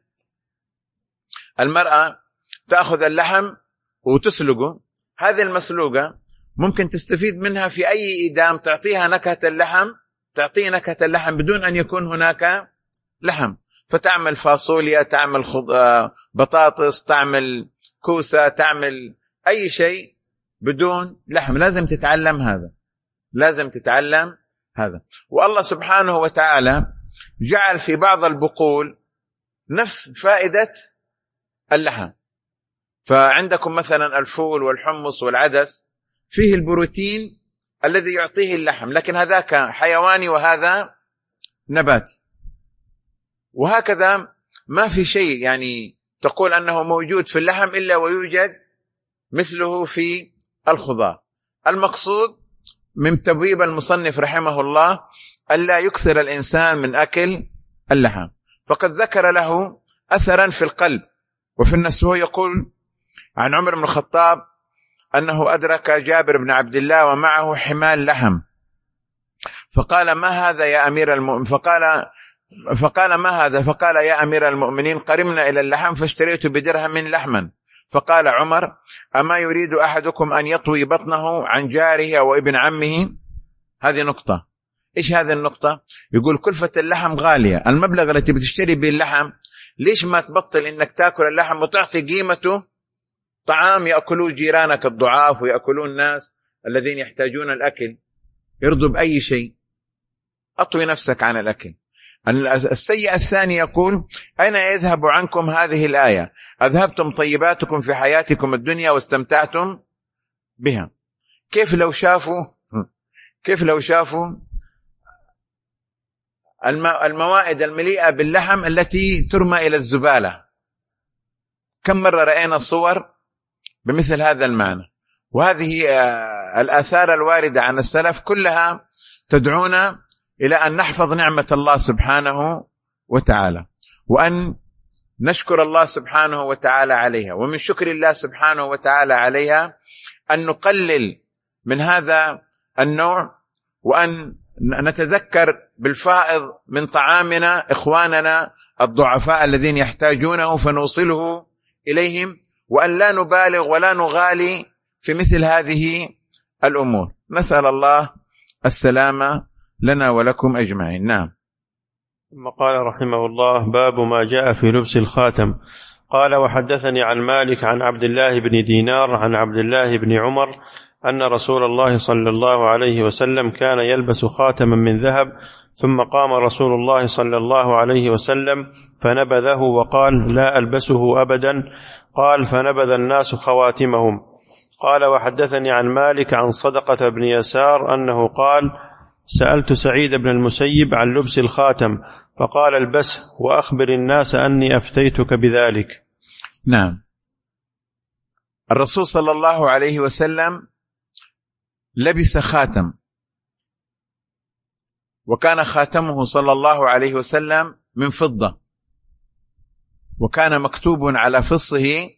المرأة تأخذ اللحم وتسلقه، هذه المسلوقة ممكن تستفيد منها في أي إدام تعطيها نكهة اللحم، تعطيه نكهة اللحم بدون أن يكون هناك لحم، فتعمل فاصوليا، تعمل بطاطس، تعمل كوسة، تعمل أي شيء بدون لحم. لازم تتعلم هذا، لازم تتعلم هذا. والله سبحانه وتعالى جعل في بعض البقول نفس فائدة اللحم. فعندكم مثلا الفول والحمص والعدس فيه البروتين الذي يعطيه اللحم، لكن هذاك حيواني وهذا نباتي. وهكذا ما في شيء يعني تقول أنه موجود في اللحم إلا ويوجد مثله في الخضار. المقصود من تبويب المصنف رحمه الله ألا يكثر الإنسان من أكل اللحم، فقد ذكر له أثرا في القلب. وفي النفس هو يقول عن عمر بن الخطاب أنه أدرك جابر بن عبد الله ومعه حمال لحم، فقال ما هذا يا أمير المؤمنين؟ فقال فقال ما هذا؟ فقال يا أمير المؤمنين قرمنا إلى اللحم فاشتريت بدرهم لحما. فقال عمر أما يريد أحدكم أن يطوي بطنه عن جاره أو ابن عمه؟ هذه نقطة. إيش هذه النقطة؟ يقول كلفة اللحم غالية، المبلغ التي بتشتري به اللحم ليش ما تبطل إنك تأكل اللحم وتعطي قيمته طعام يأكلوه جيرانك الضعاف ويأكلون الناس الذين يحتاجون الأكل، يرضوا بأي شيء. أطوي نفسك عن الأكل. السيئة الثانية يقول أين يذهب عنكم هذه الآية؟ أذهبتم طيباتكم في حياتكم الدنيا واستمتعتم بها. كيف لو شافوا كيف لو شافوا الموائد المليئة باللحم التي ترمى إلى الزبالة؟ كم مرة رأينا صور بمثل هذا المعنى. وهذه الآثار الواردة عن السلف كلها تدعونا إلى أن نحفظ نعمة الله سبحانه وتعالى، وأن نشكر الله سبحانه وتعالى عليها. ومن شكر الله سبحانه وتعالى عليها أن نقلل من هذا النوع، وأن نتذكر بالفائض من طعامنا إخواننا الضعفاء الذين يحتاجونه فنوصله إليهم، وأن لا نبالغ ولا نغالي في مثل هذه الأمور. نسأل الله السلامة لنا ولكم أجمعين. نعم. ثم قال رحمه الله باب ما جاء في لبس الخاتم. قال وحدثني عن مالك عن عبد الله بن دينار عن عبد الله بن عمر أن رسول الله صلى الله عليه وسلم كان يلبس خاتما من ذهب، ثم قام رسول الله صلى الله عليه وسلم فنبذه وقال لا ألبسه أبدا. قال فنبذ الناس خواتمهم. قال وحدثني عن مالك عن صدقة بن يسار أنه قال سألت سعيد بن المسيب عن لبس الخاتم فقال البسه وأخبر الناس أني أفتيتك بذلك. نعم. الرسول صلى الله عليه وسلم لبس خاتم، وكان خاتمه صلى الله عليه وسلم من فضة، وكان مكتوب على فصه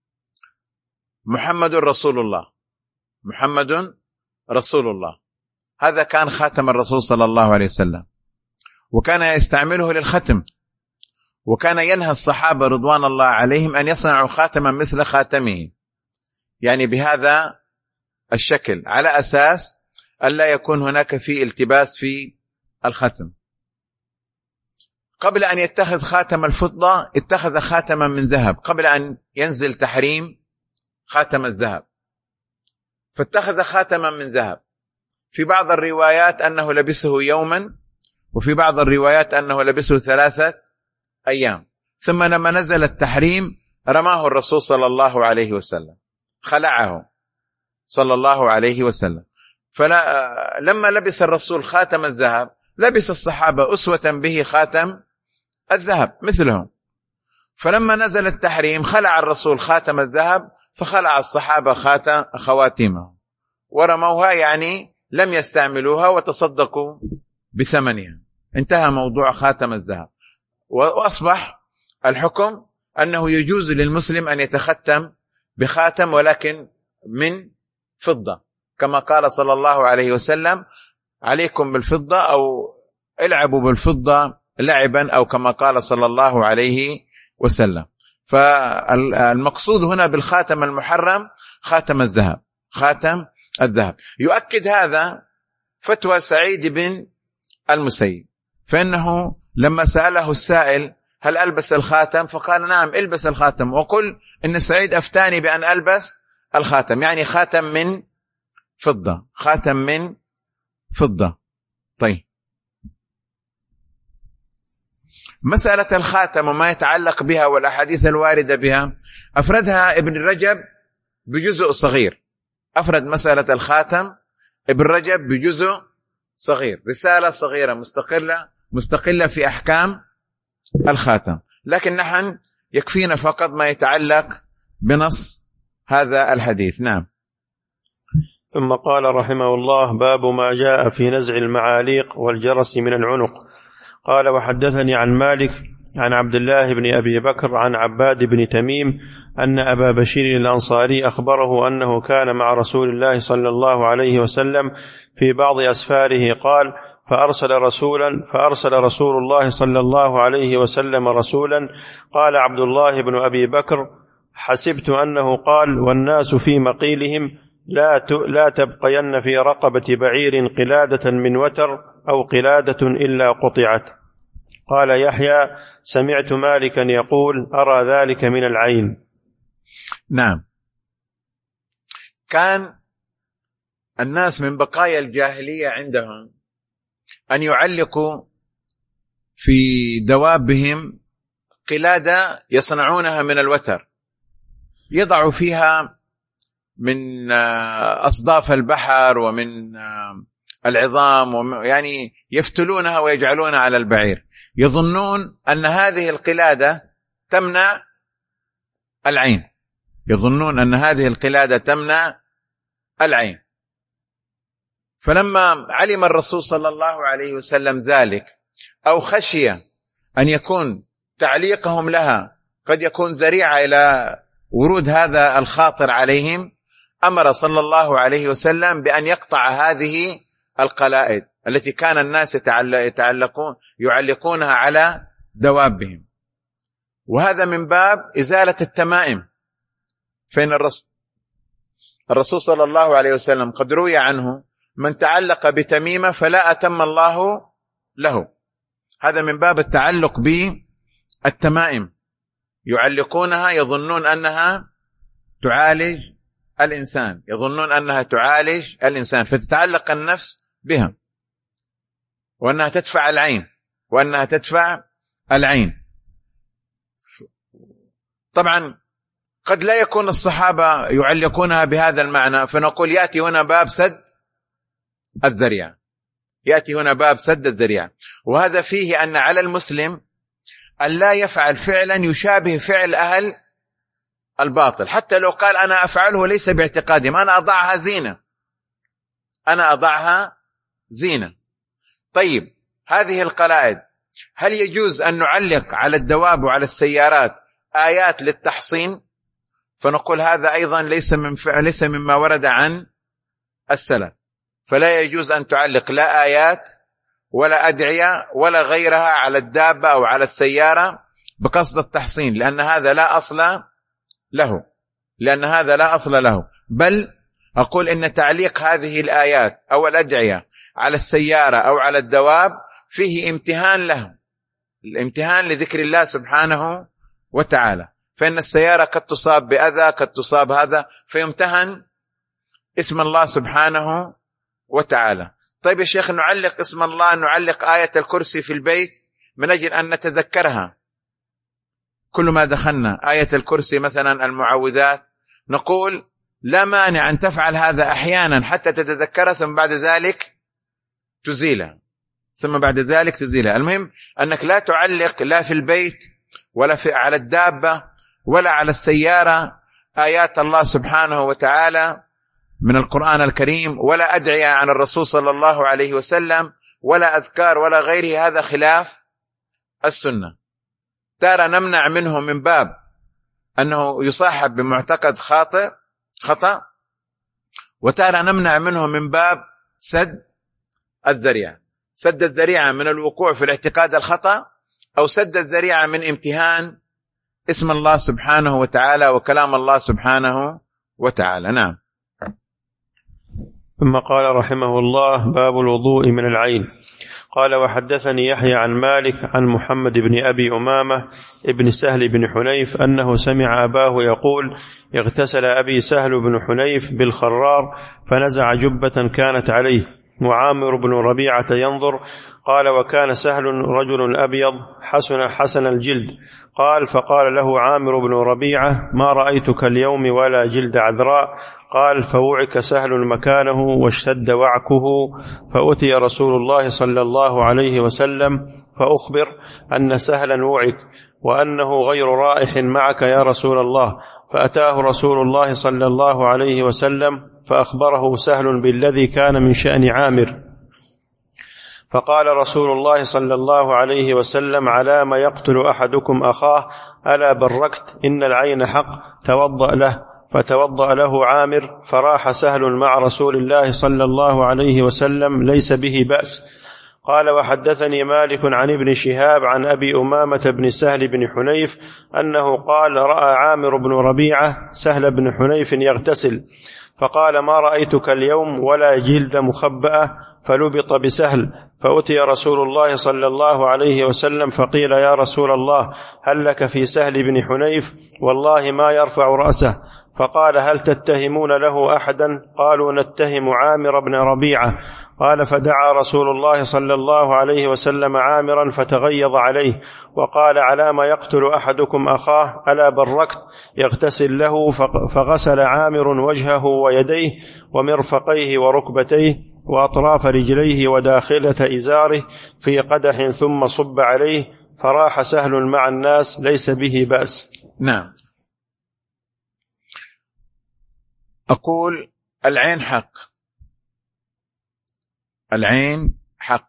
محمد رسول الله، محمد رسول الله. هذا كان خاتم الرسول صلى الله عليه وسلم، وكان يستعمله للختم، وكان ينهى الصحابة رضوان الله عليهم أن يصنعوا خاتما مثل خاتمه، يعني بهذا الشكل، على أساس ألا يكون هناك في التباس في الختم. قبل أن يتخذ خاتم الفضة اتخذ خاتما من ذهب، قبل أن ينزل تحريم خاتم الذهب، فاتخذ خاتما من ذهب. في بعض الروايات أنه لبسه يوما، وفي بعض الروايات أنه لبسه ثلاثة أيام، ثم لما نزل التحريم رماه الرسول صلى الله عليه وسلم، خلعه صلى الله عليه وسلم. فلما لبس الرسول خاتم الذهب لبس الصحابة أسوة به خاتم الذهب مثلهم. فلما نزل التحريم خلع الرسول خاتم الذهب، فخلع الصحابة خاتم خواتيمهم ورموها، يعني لم يستعملوها وتصدقوا بثمنها. انتهى موضوع خاتم الذهب، وأصبح الحكم أنه يجوز للمسلم أن يتختم بخاتم ولكن من فضة، كما قال صلى الله عليه وسلم عليكم بالفضة أو العبوا بالفضة لعبا، أو كما قال صلى الله عليه وسلم. فالمقصود هنا بالخاتم المحرم خاتم الذهب، خاتم الذهب. يؤكد هذا فتوى سعيد بن المسيب، فإنه لما سأله السائل هل ألبس الخاتم فقال نعم البس الخاتم، وقل إن سعيد أفتاني بأن ألبس الخاتم، يعني خاتم من فضة، خاتم من فضة. طيب، مسألة الخاتم وما يتعلق بها والأحاديث الواردة بها أفردها ابن رجب بجزء صغير، أفرد مسألة الخاتم ابن رجب بجزء صغير، رسالة صغيرة مستقلة مستقلة في أحكام الخاتم، لكن نحن يكفينا فقط ما يتعلق بنص هذا الحديث. نعم. ثم قال رحمه الله باب ما جاء في نزع المعاليق والجرس من العنق. قال وحدثني عن مالك عن عبد الله بن أبي بكر عن عباد بن تميم أن أبا بشير الأنصاري أخبره أنه كان مع رسول الله صلى الله عليه وسلم في بعض أسفاره قال فأرسل رسولا فأرسل رسول الله صلى الله عليه وسلم رسولا قال عبد الله بن أبي بكر حسبت أنه قال والناس في مقيلهم لا لا تبقين في رقبة بعير قلادة من وتر أو قلادة إلا قطعت. قال يحيى سمعت مالكا يقول أرى ذلك من العين. نعم، كان الناس من بقايا الجاهلية عندهم أن يعلقوا في دوابهم قلادة يصنعونها من الوتر، يضعوا فيها من أصداف البحر ومن العظام، يعني يفتلونها ويجعلونها على البعير، يظنون أن هذه القلادة تمنع العين، يظنون أن هذه القلادة تمنع العين. فلما علم الرسول صلى الله عليه وسلم ذلك أو خشي أن يكون تعليقهم لها قد يكون ذريعة إلى ورود هذا الخاطر عليهم، أمر صلى الله عليه وسلم بأن يقطع هذه القلائد التي كان الناس يتعلقون يعلقونها على دوابهم، وهذا من باب إزالة التمائم. فإن الرسول الرسول صلى الله عليه وسلم قد روي عنه من تعلق بتميمة فلا أتم الله له، هذا من باب التعلق بالتمائم، يعلقونها يظنون أنها تعالج الإنسان، يظنون أنها تعالج الإنسان، فتتعلق النفس بها وأنها تدفع العين وأنها تدفع العين. طبعا قد لا يكون الصحابة يعلقونها بهذا المعنى، فنقول يأتي هنا باب سد الذريعة، يأتي هنا باب سد الذريعة، وهذا فيه أن على المسلم أن لا يفعل فعلا يشابه فعل أهل الباطل، حتى لو قال أنا أفعله ليس باعتقادهم، أنا أضعها زينة، أنا أضعها زينة. طيب هذه القلائد هل يجوز أن نعلق على الدواب وعلى السيارات آيات للتحصين؟ فنقول هذا أيضا ليس من فعل ليس مما ورد عن السلف، فلا يجوز أن تعلق لا آيات ولا أدعية ولا غيرها على الدابة أو على السيارة بقصد التحصين، لأن هذا لا أصل له لأن هذا لا أصل له بل أقول إن تعليق هذه الآيات أو الأدعية على السيارة أو على الدواب فيه امتهان له، الامتهان لذكر الله سبحانه وتعالى، فإن السيارة قد تصاب بأذى، قد تصاب هذا، فيمتهن اسم الله سبحانه وتعالى. طيب يا شيخ نعلق اسم الله، نعلق آية الكرسي في البيت من أجل أن نتذكرها كل ما دخلنا، آية الكرسي مثلا المعوذات، نقول لا مانع أن تفعل هذا أحيانا حتى تتذكرها ثم بعد ذلك تزيلها ثم بعد ذلك تزيلها المهم أنك لا تعلق لا في البيت ولا في على الدابة ولا على السيارة آيات الله سبحانه وتعالى من القرآن الكريم، ولا أدعية عن الرسول صلى الله عليه وسلم، ولا أذكار ولا غيره، هذا خلاف السنة. ترى نمنع منه من باب أنه يصاحب بمعتقد خاطئ خطأ، وترى نمنع منه من باب سد الذريعة، سد الذريعة من الوقوع في الاعتقاد الخطأ، أو سد الذريعة من امتهان اسم الله سبحانه وتعالى وكلام الله سبحانه وتعالى. نعم. ثم قال رحمه الله باب الوضوء من العين. قال وحدثني يحيى عن مالك عن محمد بن أبي أمامة ابن سهل بن حنيف أنه سمع أباه يقول اغتسل أبي سهل بن حنيف بالخرار فنزع جبة كانت عليه وعامر بن ربيعة ينظر. قال وكان سهل رجل أبيض حسن حسن الجلد. قال فقال له عامر بن ربيعة ما رأيتك اليوم ولا جلد عذراء. قال فوعك سهل مكانه واشتد وعكه، فأتي رسول الله صلى الله عليه وسلم فأخبر أن سهلا وعك وأنه غير رائح معك يا رسول الله. فأتاه رسول الله صلى الله عليه وسلم فأخبره سهل بالذي كان من شأن عامر. فقال رسول الله صلى الله عليه وسلم: على ما يقتل أحدكم أخاه؟ ألا بركت، إن العين حق، توضأ له. فتوضأ له عامر، فراح سهل مع رسول الله صلى الله عليه وسلم ليس به بأس. قال: وحدثني مالك عن ابن شهاب عن أبي أمامة بن سهل بن حنيف أنه قال: رأى عامر بن ربيعة سهل بن حنيف يغتسل، فقال: ما رأيتك اليوم ولا جلد مخبأة، فلبط بسهل. فأتي رسول الله صلى الله عليه وسلم فقيل: يا رسول الله، هل لك في سهل بن حنيف؟ والله ما يرفع رأسه. فقال: هل تتهمون له أحدا؟ قالوا: نتهم عامر بن ربيعة. قال: فدعا رسول الله صلى الله عليه وسلم عامرا فتغيظ عليه وقال: على ما يقتل أحدكم أخاه؟ ألا بركت. يغتسل له. فغسل عامر وجهه ويديه ومرفقيه وركبتيه وأطراف رجليه وداخلة إزاره في قدح ثم صب عليه، فراح سهل مع الناس ليس به بأس. نعم. أقول: العين حق، العين حق.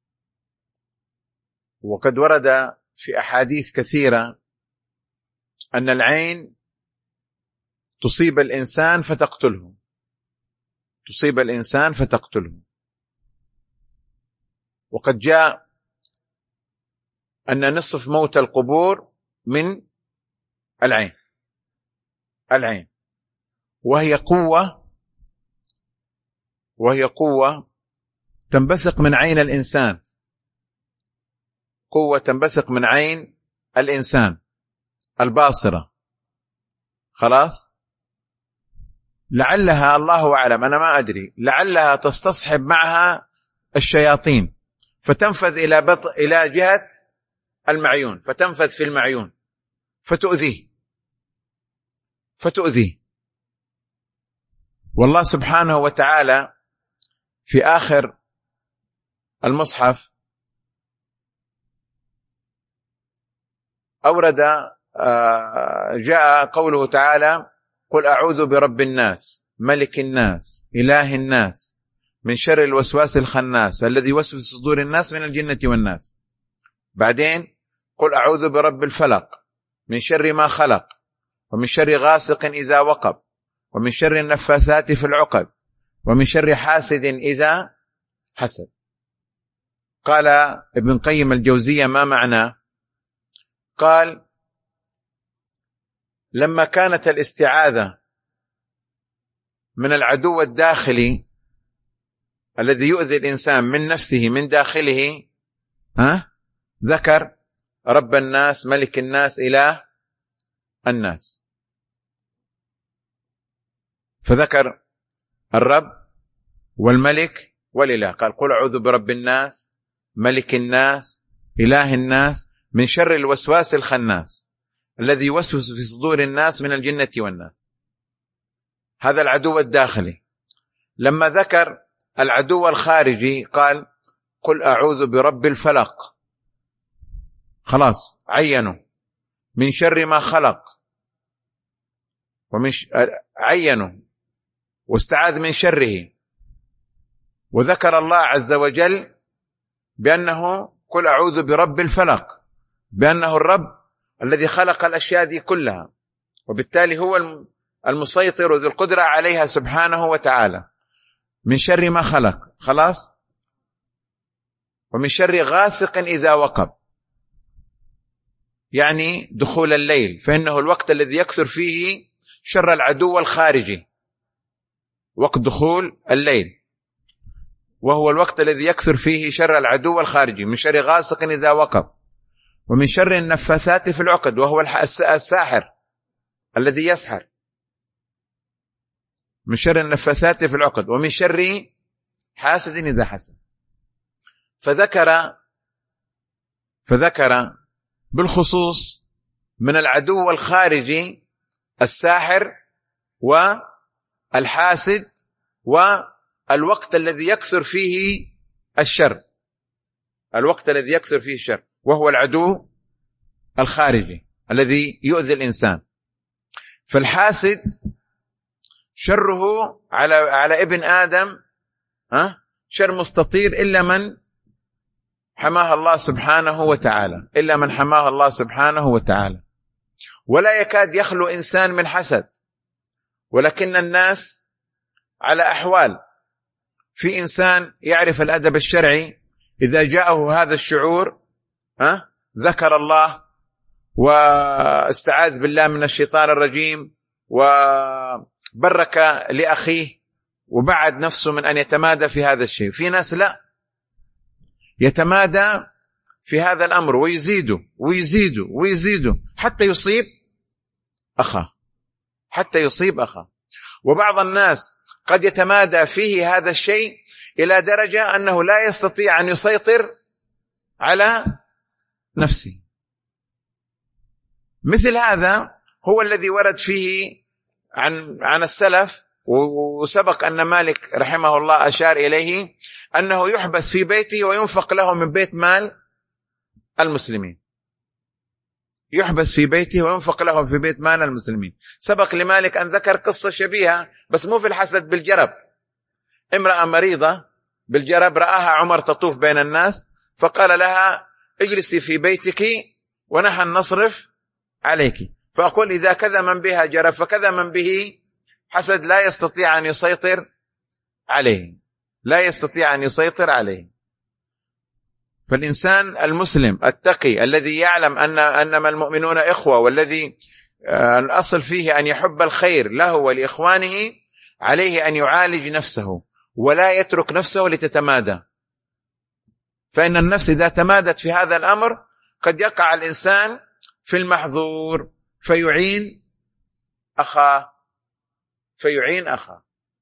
وقد ورد في أحاديث كثيرة أن العين تصيب الإنسان فتقتله، تصيب الإنسان فتقتله. وقد جاء أن نصف موت القبور من العين، العين وهي قوة، وهي قوة تنبثق من عين الإنسان، قوة تنبثق من عين الإنسان الباصرة. خلاص، لعلها، الله أعلم، أنا ما أدري، لعلها تستصحب معها الشياطين فتنفذ إلى بط... إلى جهة المعيون، فتنفذ في المعيون فتؤذيه فتؤذيه والله سبحانه وتعالى في آخر المصحف أورد، جاء قوله تعالى: قل أعوذ برب الناس ملك الناس إله الناس من شر الوسواس الخناس الذي يوسوس في صدور الناس من الجنة والناس. بعدين: قل أعوذ برب الفلق من شر ما خلق ومن شر غاسق إذا وقب ومن شر النفاثات في العقد ومن شر حاسد إذا حسد. قال ابن القيم الجوزية: ما معناه؟ قال: لما كانت الاستعاذة من العدو الداخلي الذي يؤذي الإنسان من نفسه من داخله، ها ذكر رب الناس ملك الناس إله الناس، فذكر الرب والملك والإله. قال: قل أعوذ برب الناس ملك الناس إله الناس من شر الوسواس الخناس الذي يوسوس في صدور الناس من الجنة والناس. هذا العدو الداخلي. لما ذكر العدو الخارجي قال: قل أعوذ برب الفلق. خلاص، عينوا من شر ما خلق، ومن ش... عينوا واستعاذ من شره، وذكر الله عز وجل بأنه قل أعوذ برب الفلق، بأنه الرب الذي خلق الأشياء دي كلها، وبالتالي هو المسيطر وذو القدرة عليها سبحانه وتعالى. من شر ما خلق، خلاص، ومن شر غاسق إذا وقب، يعني دخول الليل، فإنه الوقت الذي يكثر فيه شر العدو الخارجي، وقت دخول الليل، وهو الوقت الذي يكثر فيه شر العدو الخارجي. من شر غاسق إذا وقب ومن شر النفاثات في العقد، وهو الساحر الذي يسحر، من شر النفاثات في العقد، ومن شر حاسد إذا حسد. فذكر فذكر بالخصوص من العدو الخارجي الساحر والحاسد والوقت الذي يكثر فيه الشر، الوقت الذي يكثر فيه الشر، وهو العدو الخارجي الذي يؤذي الإنسان. فالحاسد شره على على ابن آدم ها شر مستطير إلا من حماها الله سبحانه وتعالى، إلا من حماها الله سبحانه وتعالى. ولا يكاد يخلو إنسان من حسد، ولكن الناس على أحوال. في إنسان يعرف الأدب الشرعي، إذا جاءه هذا الشعور ها ذكر الله واستعاذ بالله من الشيطان الرجيم وبرك لأخيه وبعد نفسه من أن يتمادى في هذا الشيء. في ناس لا، يتمادى في هذا الأمر ويزيده ويزيده ويزيده حتى يصيب أخاه، حتى يصيب أخاه. وبعض الناس قد يتمادى فيه هذا الشيء إلى درجة أنه لا يستطيع أن يسيطر على نفسه. مثل هذا هو الذي ورد فيه عن عن السلف، وسبق أن مالك رحمه الله أشار إليه أنه يحبس في بيته وينفق له من بيت مال المسلمين، يحبس في بيته وينفق له في بيت مال المسلمين. سبق لمالك أن ذكر قصة شبيهة، بس مو في الحسد، بالجرب. امرأة مريضة بالجرب رآها عمر تطوف بين الناس، فقال لها اجلسي في بيتك ونحن نصرف عليك. فأقول إذا كذا من بها جرب فكذا من به حسد، لا يستطيع أن يسيطر عليه، لا يستطيع أن يسيطر عليه. فالإنسان المسلم التقي الذي يعلم أن أنما المؤمنون إخوة، والذي الأصل فيه أن يحب الخير له ولإخوانه، عليه أن يعالج نفسه ولا يترك نفسه لتتمادى. فإن النفس إذا تمادت في هذا الأمر قد يقع الإنسان في المحظور فيعين أخاه فيعين أخاه.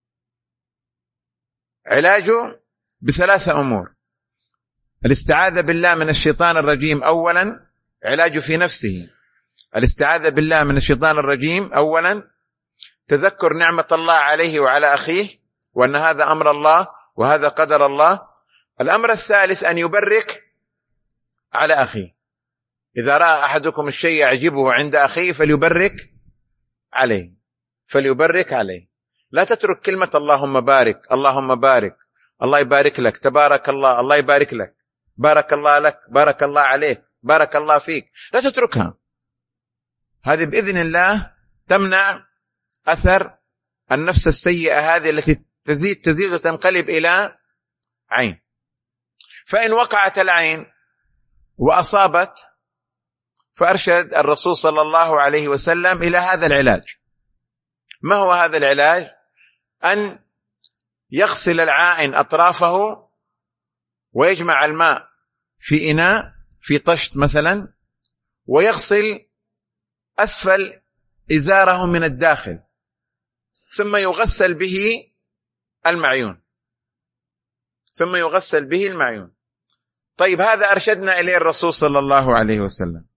علاجه بثلاثة أمور: الاستعاذة بالله من الشيطان الرجيم أولا، علاجه في نفسه الاستعاذة بالله من الشيطان الرجيم أولا، تذكر نعمة الله عليه وعلى أخيه وأن هذا أمر الله وهذا قدر الله. الأمر الثالث أن يبرك على أخيه، إذا رأى أحدكم الشيء يعجبه عند أخيه فليبرك عليه فليبرك عليه لا تترك كلمة اللهم بارك اللهم بارك، الله يبارك لك، تبارك الله، الله يبارك لك، بارك الله لك، بارك الله عليك، بارك الله فيك، لا تتركها. هذه بإذن الله تمنع أثر النفس السيئة هذه التي تزيد تزيد وتنقلب إلى عين. فإن وقعت العين وأصابت، فأرشد الرسول صلى الله عليه وسلم إلى هذا العلاج. ما هو هذا العلاج؟ أن يغسل العائن أطرافه ويجمع الماء في إناء في طشت مثلا، ويغسل أسفل إزاره من الداخل، ثم يغسل به المعيون ثم يغسل به المعيون. طيب هذا أرشدنا إليه الرسول صلى الله عليه وسلم.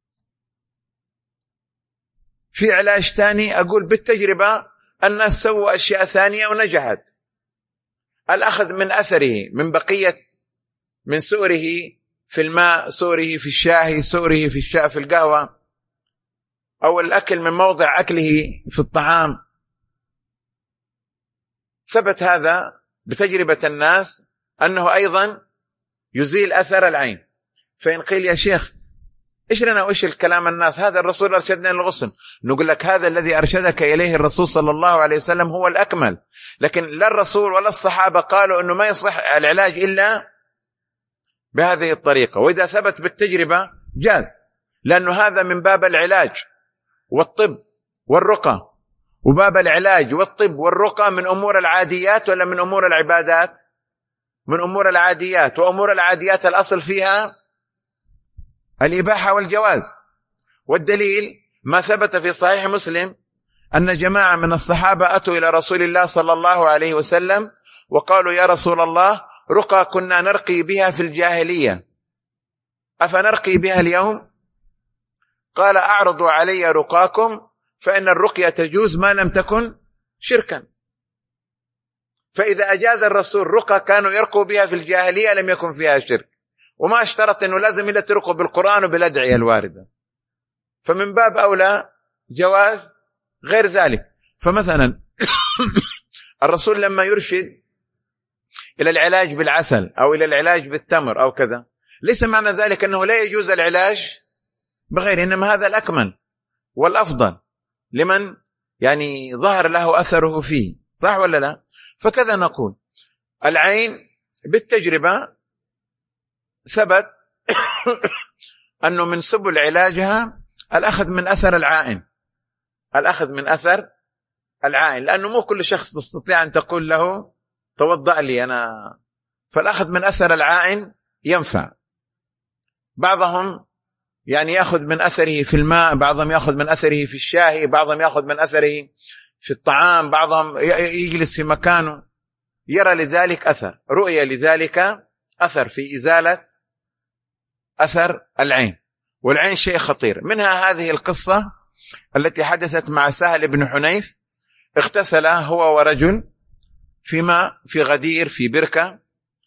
في علاج ثاني أقول بالتجربة، الناس سووا أشياء ثانية ونجحت. الأخذ من أثره، من بقية من سؤره في الماء، سؤره في الشاي، سؤره في الشاي في القهوة، أو الأكل من موضع أكله في الطعام. ثبت هذا بتجربة الناس أنه أيضا يزيل أثر العين. فإن قيل يا شيخ إيش لنا وإيش الكلام الناس، هذا الرسول أرشدنا للغسل، نقول لك هذا الذي أرشدك إليه الرسول صلى الله عليه وسلم هو الأكمل، لكن لا الرسول ولا الصحابة قالوا أنه ما يصح العلاج إلا بهذه الطريقة. وإذا ثبت بالتجربة جاز، لأنه هذا من باب العلاج والطب والرقى. وباب العلاج والطب والرقى من أمور العاديات ولا من أمور العبادات؟ من أمور العاديات. وأمور العاديات الأصل فيها الإباحة والجواز. والدليل ما ثبت في صحيح مسلم أن جماعة من الصحابة أتوا إلى رسول الله صلى الله عليه وسلم وقالوا يا رسول الله، رقى كنا نرقي بها في الجاهلية أفنرقي بها اليوم؟ قال أعرضوا علي رقاكم فإن الرقية تجوز ما لم تكن شركا. فإذا أجاز الرسول رقى كانوا يرقوا بها في الجاهلية لم يكن فيها شرك، وما اشترط أنه لازم إلا ترقوا بالقرآن وبالأدعية الواردة. فمن باب أولى جواز غير ذلك. فمثلا الرسول لما يرشد إلى العلاج بالعسل أو إلى العلاج بالتمر أو كذا، ليس معنى ذلك أنه لا يجوز العلاج بغير، إنما هذا الأكمل والأفضل لمن يعني ظهر له أثره فيه، صح ولا لا؟ فكذا نقول العين بالتجربة ثبت أنه من سبل علاجها الأخذ من أثر العائن، الأخذ من أثر العائن، لأنه مو كل شخص تستطيع أن تقول له توضأ لي أنا، فالأخذ من أثر العائن ينفع. بعضهم يعني يأخذ من أثره في الماء، بعضهم يأخذ من أثره في الشاي، بعضهم يأخذ من أثره في الطعام، بعضهم يجلس في مكانه يرى لذلك أثر، رؤية لذلك أثر في إزالة أثر العين. والعين شيء خطير. منها هذه القصة التي حدثت مع سهل بن حنيف، اغتسل هو ورجل في ماء في غدير في بركة،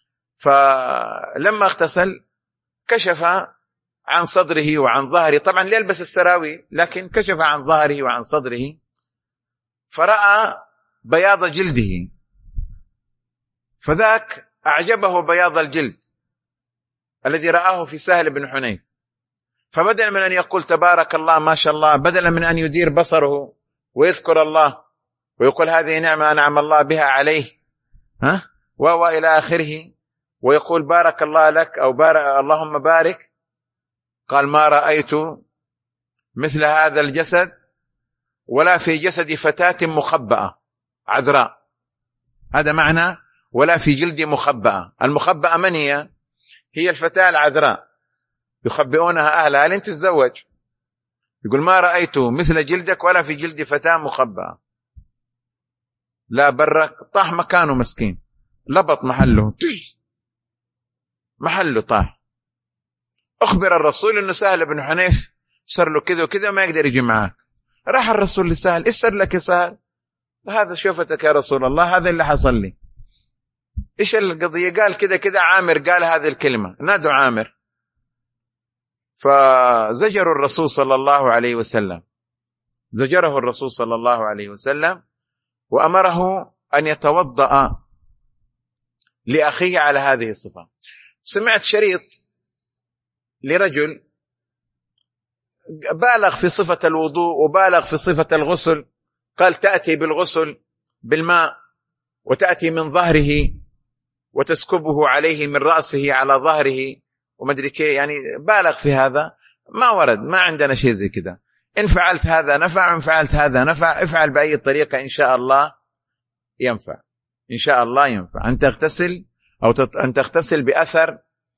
فلما اغتسل كشف عن صدره وعن ظهره، طبعا يلبس السراويل لكن كشف عن ظهره وعن صدره، فرأى بياض جلده، فذاك أعجبه بياض الجلد الذي رآه في سهل بن حنيف، فبدلا من أن يقول تبارك الله ما شاء الله، بدلا من أن يدير بصره ويذكر الله ويقول هذه نعمة أنعم الله بها عليه ها وهو إلى آخره، ويقول بارك الله لك أو بارك اللهم بارك، قال ما رأيت مثل هذا الجسد ولا في جسد فتاة مخبأة عذراء. هذا معنى ولا في جلد مخبأة. المخبأة من هي؟ هي الفتاة العذراء يخبئونها أهلها لين تتزوج. يقول ما رأيت مثل جلدك ولا في جلد فتاة مخبأة. لا برك طاح مكانه مسكين، لبط محله محله طاح. أخبر الرسول أنه سهل بن حنيف صار له كذا وكذا ما يقدر يجي معك. راح الرسول لسهل، إيش صار لك يا سهل؟ هذا شوفتك يا رسول الله، هذا اللي حصل لي. إيش القضية؟ قال كذا كذا، عامر قال هذه الكلمة، نادوا عامر. فزجر الرسول صلى الله عليه وسلم، زجره الرسول صلى الله عليه وسلم وأمره أن يتوضأ لأخيه على هذه الصفة. سمعت شريط لرجل بالغ في صفة الوضوء وبالغ في صفة الغسل، قال تأتي بالغسل بالماء وتأتي من ظهره وتسكبه عليه من رأسه على ظهره ومدري كيف، يعني بالغ في هذا. ما ورد، ما عندنا شيء زي كده. إن فعلت هذا نفع، إن فعلت هذا نفع، افعل بأي طريقة إن شاء الله ينفع، إن شاء الله ينفع. أن تغتسل أو أن تغتسل بأثر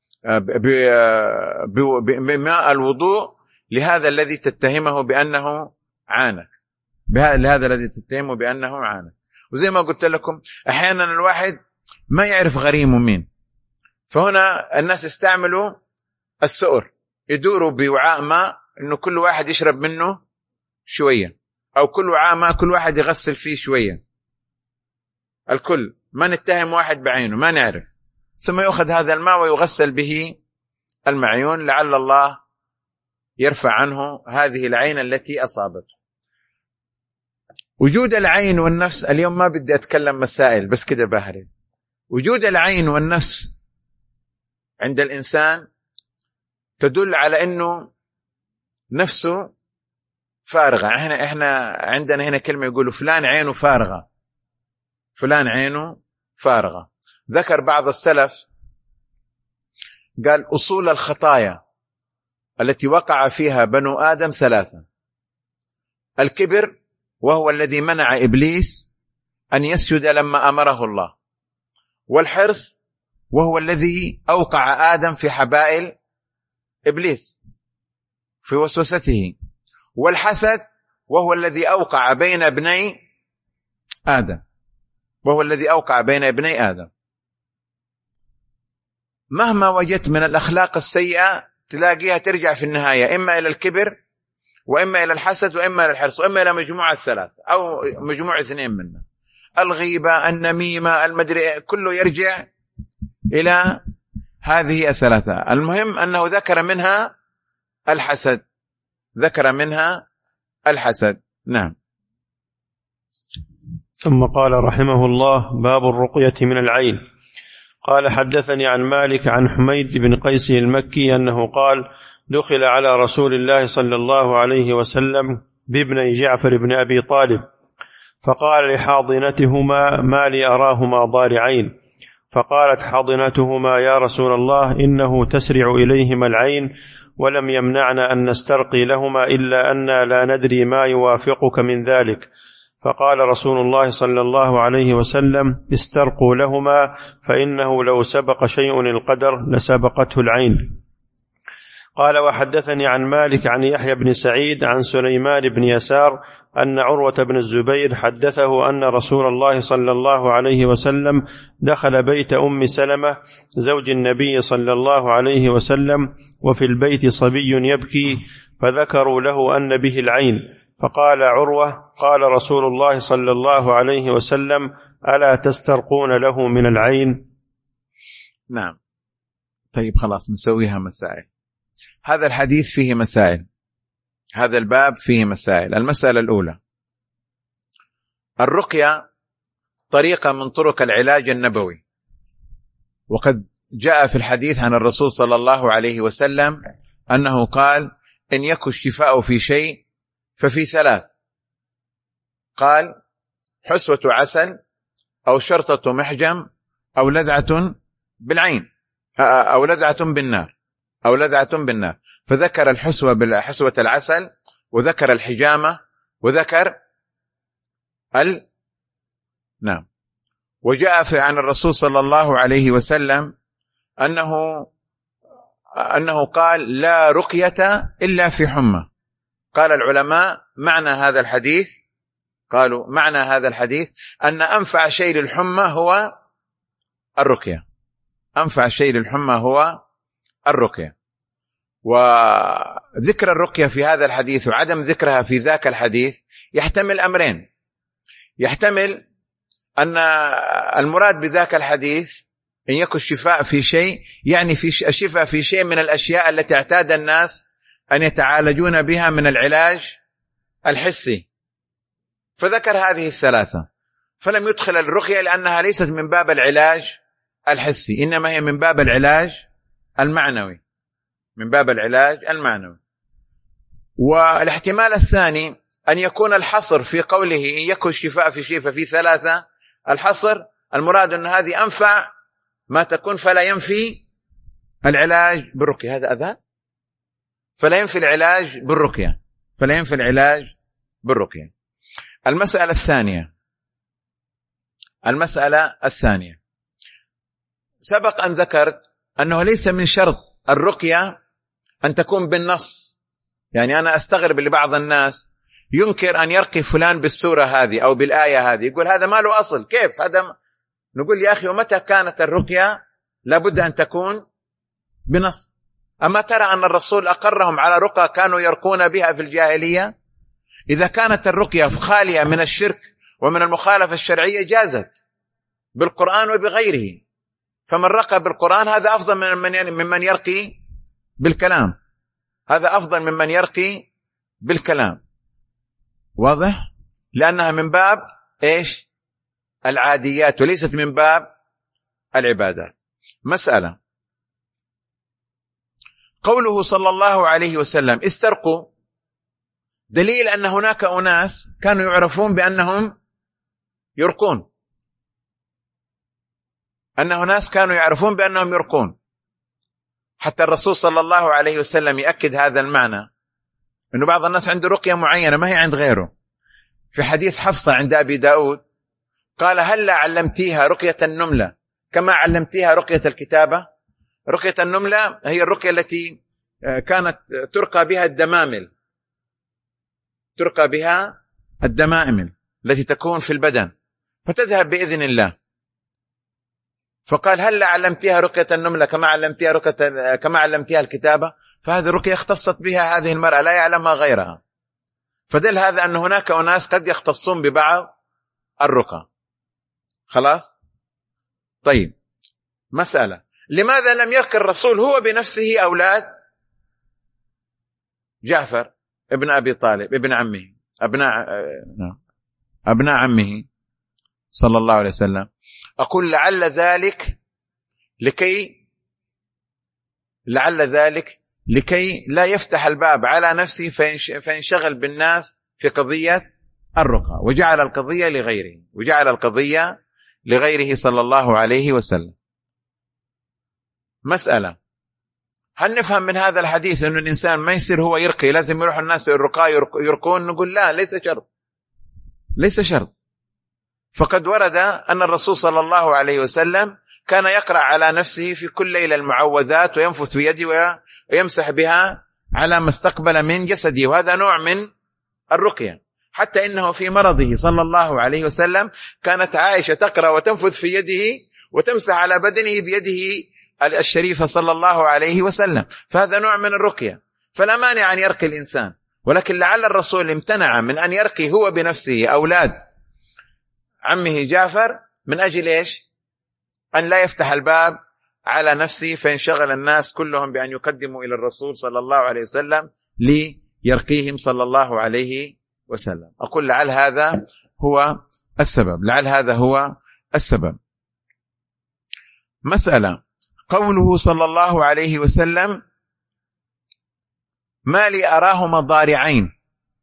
بماء الوضوء لهذا الذي تتهمه بأنه عانك، لهذا الذي تتهمه بأنه عانك. وزي ما قلت لكم أحيانا الواحد ما يعرف غريمه مين، فهنا الناس استعملوا السؤر، يدوروا بوعاء ماء إنه كل واحد يشرب منه شوية، أو كل وعاء ماء كل واحد يغسل فيه شوية، الكل، ما نتهم واحد بعينه، ما نعرف، ثم يأخذ هذا الماء ويغسل به المعيون لعل الله يرفع عنه هذه العين التي أصابته. وجود العين والنفس، اليوم ما بدي أتكلم مسائل بس كده باهرة. وجود العين والنفس عند الإنسان تدل على أنه نفسه فارغة. احنا احنا عندنا هنا كلمة يقولوا فلان عينه فارغة، فلان عينه فارغة. ذكر بعض السلف قال أصول الخطايا التي وقع فيها بنو آدم ثلاثة: الكبر وهو الذي منع إبليس أن يسجد لما أمره الله، والحرص وهو الذي أوقع آدم في حبائل إبليس في وسوسته، والحسد وهو الذي أوقع بين ابني آدم، وهو الذي أوقع بين ابني آدم. مهما وجدت من الأخلاق السيئة تلاقيها ترجع في النهاية إما إلى الكبر وإما إلى الحسد وإما إلى الحرص وإما إلى مجموعة ثلاث أو مجموعة اثنين منها، الغيبة، النميمة، المدري، كله يرجع إلى هذه الثلاثة. المهم أنه ذكر منها الحسد، ذكر منها الحسد. نعم. ثم قال رحمه الله: باب الرقية من العين. قال حدثني عن مالك عن حميد بن قيس المكي أنه قال دخل على رسول الله صلى الله عليه وسلم بابن جعفر بن أبي طالب فقال لحاضنتهما ما لي أراهما ضارعين، فقالت حاضنتهما يا رسول الله إنه تسرع إليهما العين ولم يمنعنا أن نسترقي لهما إلا أننا لا ندري ما يوافقك من ذلك. فقال رسول الله صلى الله عليه وسلم استرقوا لهما فإنه لو سبق شيء القدر لسبقته العين. قال وحدثني عن مالك عن يحيى بن سعيد عن سليمان بن يسار أن عروة بن الزبير حدثه أن رسول الله صلى الله عليه وسلم دخل بيت أم سلمة زوج النبي صلى الله عليه وسلم وفي البيت صبي يبكي فذكروا له أن به العين، فقال عروة قال رسول الله صلى الله عليه وسلم ألا تسترقون له من العين؟ نعم. طيب خلاص نسويها مسائل. هذا الحديث فيه مسائل، هذا الباب فيه مسائل. المسألة الأولى، الرقية طريقة من طرق العلاج النبوي، وقد جاء في الحديث عن الرسول صلى الله عليه وسلم أنه قال إن يكن الشفاء في شيء ففي ثلاث، قال حسوة عسل أو شرطة محجم أو لذعة بالعين أو لذعة بالنار أو لذعة بالنار، فذكر الحسوة بالحسوة العسل وذكر الحجامة وذكر ال نعم. وجاء في عن الرسول صلى الله عليه وسلم أنه أنه قال لا رقية إلا في حمى. قال العلماء معنى هذا الحديث، قالوا معنى هذا الحديث أن أنفع شيء للحمى هو الرقية، أنفع شيء للحمى هو الرقية. وذكر الرقية في هذا الحديث وعدم ذكرها في ذاك الحديث يحتمل أمرين، يحتمل أن المراد بذاك الحديث إن يكن الشفاء في شيء يعني في الشفاء في شيء من الأشياء التي اعتاد الناس أن يتعالجون بها من العلاج الحسي، فذكر هذه الثلاثة، فلم يدخل الرقية لأنها ليست من باب العلاج الحسي، إنما هي من باب العلاج المعنوي، من باب العلاج المعنوي. والاحتمال الثاني أن يكون الحصر في قوله إن يكن الشفاء في شيء ففي ثلاثة، الحصر المراد أن هذه أنفع ما تكون فلا ينفي العلاج بالرقية، هذا أذى، فلا ينفي العلاج بالرقية، فلا ينفي العلاج بالرقية. المسألة الثانية، المسألة الثانية سبق أن ذكرت أنه ليس من شرط الرقية أن تكون بالنص، يعني أنا أستغرب لبعض الناس ينكر أن يرقي فلان بالسورة هذه أو بالآية هذه، يقول هذا ما له أصل، كيف هذا؟ نقول يا أخي ومتى كانت الرقية لابد أن تكون بنص؟ أما ترى أن الرسول أقرهم على رقى كانوا يرقون بها في الجاهلية؟ إذا كانت الرقية خالية من الشرك ومن المخالفة الشرعية جازت بالقرآن وبغيره، فمن رقى بالقرآن هذا أفضل من ممن يرقي بالكلام، هذا أفضل ممن يرقي بالكلام، واضح؟ لأنها من باب إيش؟ العاديات وليست من باب العبادات. مسألة، قوله صلى الله عليه وسلم استرقوا، دليل أن هناك أناس كانوا يعرفون بأنهم يرقون، أن ناس كانوا يعرفون بأنهم يرقون، حتى الرسول صلى الله عليه وسلم يأكد هذا المعنى، أنه بعض الناس عنده رقية معينة ما هي عند غيره. في حديث حفصة عند أبي داود قال هل علمتيها رقية النملة كما علمتيها رقية الكتابة؟ رقية النملة هي الرقية التي كانت ترقى بها الدمامل، ترقى بها الدمائم التي تكون في البدن فتذهب بإذن الله. فقال هل علمتيها رقية النملة كما علمتيها رقية كما علمتيها الكتابة؟ فهذه الرقية اختصت بها هذه المرأة لا يعلمها غيرها، فدل هذا أن هناك أناس قد يختصون ببعض الرقى. خلاص؟ طيب، مسألة، لماذا لم يرقي الرسول هو بنفسه أولاد جعفر ابن أبي طالب ابن عمه، أبناء أبناء عمه صلى الله عليه وسلم؟ أقول لعل ذلك لكي لعل ذلك لكي لا يفتح الباب على نفسه فينشغل بالناس في قضية الرقى، وجعل القضية لغيره وجعل القضية لغيره صلى الله عليه وسلم. مسألة: هل نفهم من هذا الحديث أن الإنسان ما يصير هو يرقي لازم يروح الناس الرقاء يرقون؟ نقول لا، ليس شرط ليس شرط. فقد ورد أن الرسول صلى الله عليه وسلم كان يقرأ على نفسه في كل ليلة المعوذات وينفث في يده ويمسح بها على ما استقبل من جسده، وهذا نوع من الرقية. حتى إنه في مرضه صلى الله عليه وسلم كانت عائشة تقرأ وتنفث في يده وتمسح على بدنه بيده الشريفة صلى الله عليه وسلم، فهذا نوع من الرقية. فلا مانع أن يرقي الإنسان، ولكن لعل الرسول امتنع من أن يرقي هو بنفسه أولاد عمه جعفر من أجل إيش؟ أن لا يفتح الباب على نفسه فينشغل الناس كلهم بأن يقدموا إلى الرسول صلى الله عليه وسلم ليرقيهم صلى الله عليه وسلم. أقول لعل هذا هو السبب لعل هذا هو السبب. مسألة: قوله صلى الله عليه وسلم: ما لي أراهما ضارعين،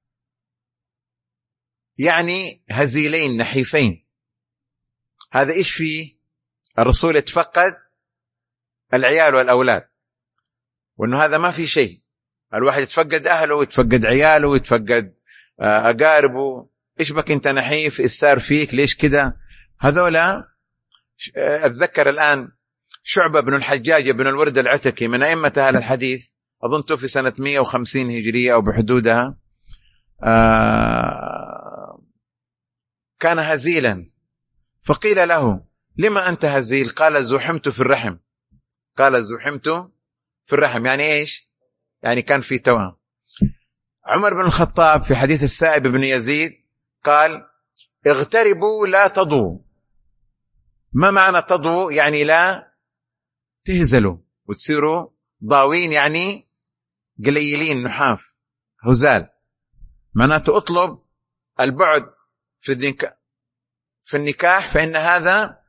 يعني هزيلين نحيفين. هذا إيش فيه؟ الرسول يتفقد العيال والأولاد، وأنه هذا ما في شيء. الواحد يتفقد أهله ويتفقد عياله ويتفقد أقاربه. إيش بك أنت نحيف؟ إيش صار فيك؟ ليش كده؟ هذولا أتذكر الآن شعبة بن الحجاج بن الورد العتكي من أئمة أهل الحديث، أظن توفي سنة مئة وخمسين هجرية أو بحدودها. آه كان هزيلا، فقيل له: لما أنت هزيل؟ قال: زحمت في الرحم. قال: زحمت في الرحم يعني إيش؟ يعني كان في توام. عمر بن الخطاب في حديث السائب بن يزيد قال: اغتربوا لا تضوا. ما معنى تضوا؟ يعني لا تهزلوا وتصيروا ضاوين، يعني قليلين نحاف هزال. معناته اطلب البعد في النكاح في النكاح فإن هذا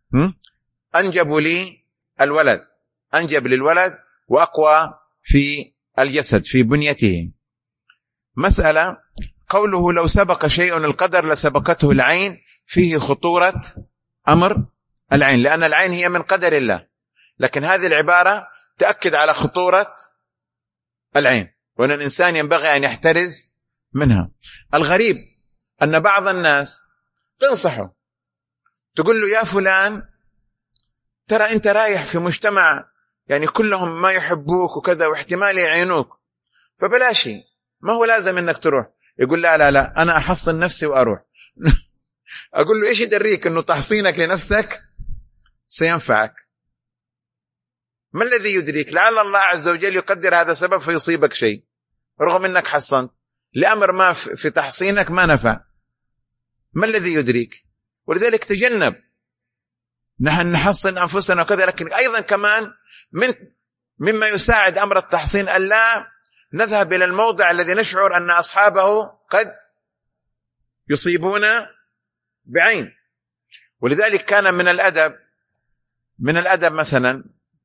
أنجب لي الولد أنجب للولد وأقوى في الجسد في بنيته. مسألة: قوله لو سبق شيء القدر لسبقته العين، فيه خطورة أمر العين، لأن العين هي من قدر الله، لكن هذه العبارة تأكد على خطورة العين وأن الإنسان ينبغي أن يحترز منها. الغريب أن بعض الناس تنصحه، تقول له: يا فلان ترى أنت رايح في مجتمع يعني كلهم ما يحبوك وكذا واحتمال يعينوك، فبلاشي، ما هو لازم أنك تروح. يقول: لا لا لا أنا أحصن نفسي وأروح. أقول له: إيش يدريك أنه تحصينك لنفسك سينفعك؟ ما الذي يدريك؟ لعل الله عز وجل يقدر هذا سبب فيصيبك شيء رغم أنك حصنت لأمر ما في تحصينك ما نفع. ما الذي يدريك؟ ولذلك تجنب، نحن نحصن أنفسنا وكذا، لكن أيضا كمان من مما يساعد أمر التحصين ألا نذهب إلى الموضع الذي نشعر أن أصحابه قد يصيبون بعين. ولذلك كان من الأدب من الأدب مثلا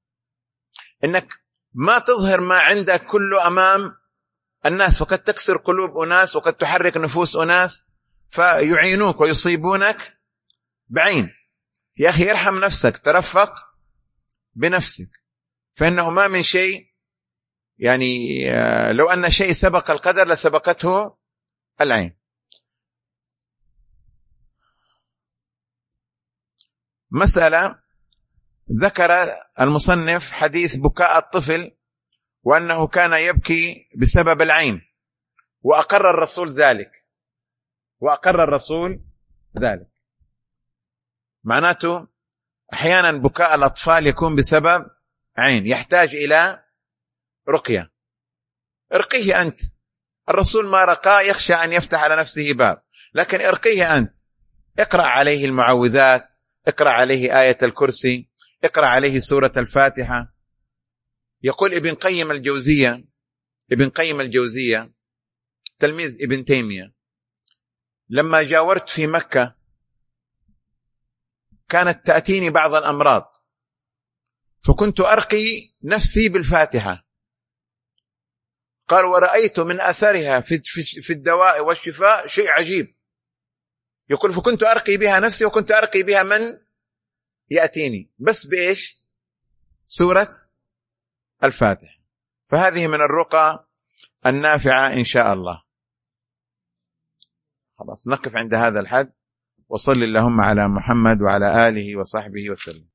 إنك ما تظهر ما عندك كله أمام الناس، فقد تكسر قلوب أناس وقد تحرك نفوس أناس فيعينوك ويصيبونك بعين. يا أخي ارحم نفسك، ترفق بنفسك، فإنه ما من شيء يعني لو أن شيء سبق القدر لسبقته العين. مسألة: ذكر المصنف حديث بكاء الطفل وأنه كان يبكي بسبب العين، وأقر الرسول ذلك وأقر الرسول ذلك معناته أحيانا بكاء الأطفال يكون بسبب عين، يحتاج إلى رقية. ارقيه أنت. الرسول ما رقى يخشى أن يفتح على نفسه باب، لكن ارقيه أنت. اقرأ عليه المعوذات، اقرأ عليه آية الكرسي، اقرأ عليه سورة الفاتحة. يقول ابن قيم الجوزية ابن قيم الجوزية تلميذ ابن تيمية: لما جاورت في مكة كانت تأتيني بعض الأمراض فكنت أرقي نفسي بالفاتحة. قال ورأيت من أثرها في الدواء والشفاء شيء عجيب. يقول فكنت أرقي بها نفسي وكنت أرقي بها من يأتيني، بس بإيش؟ سورة الفاتحة. فهذه من الرقى النافعة إن شاء الله. خلاص نقف عند هذا الحد، وصل اللهم على محمد وعلى آله وصحبه وسلم.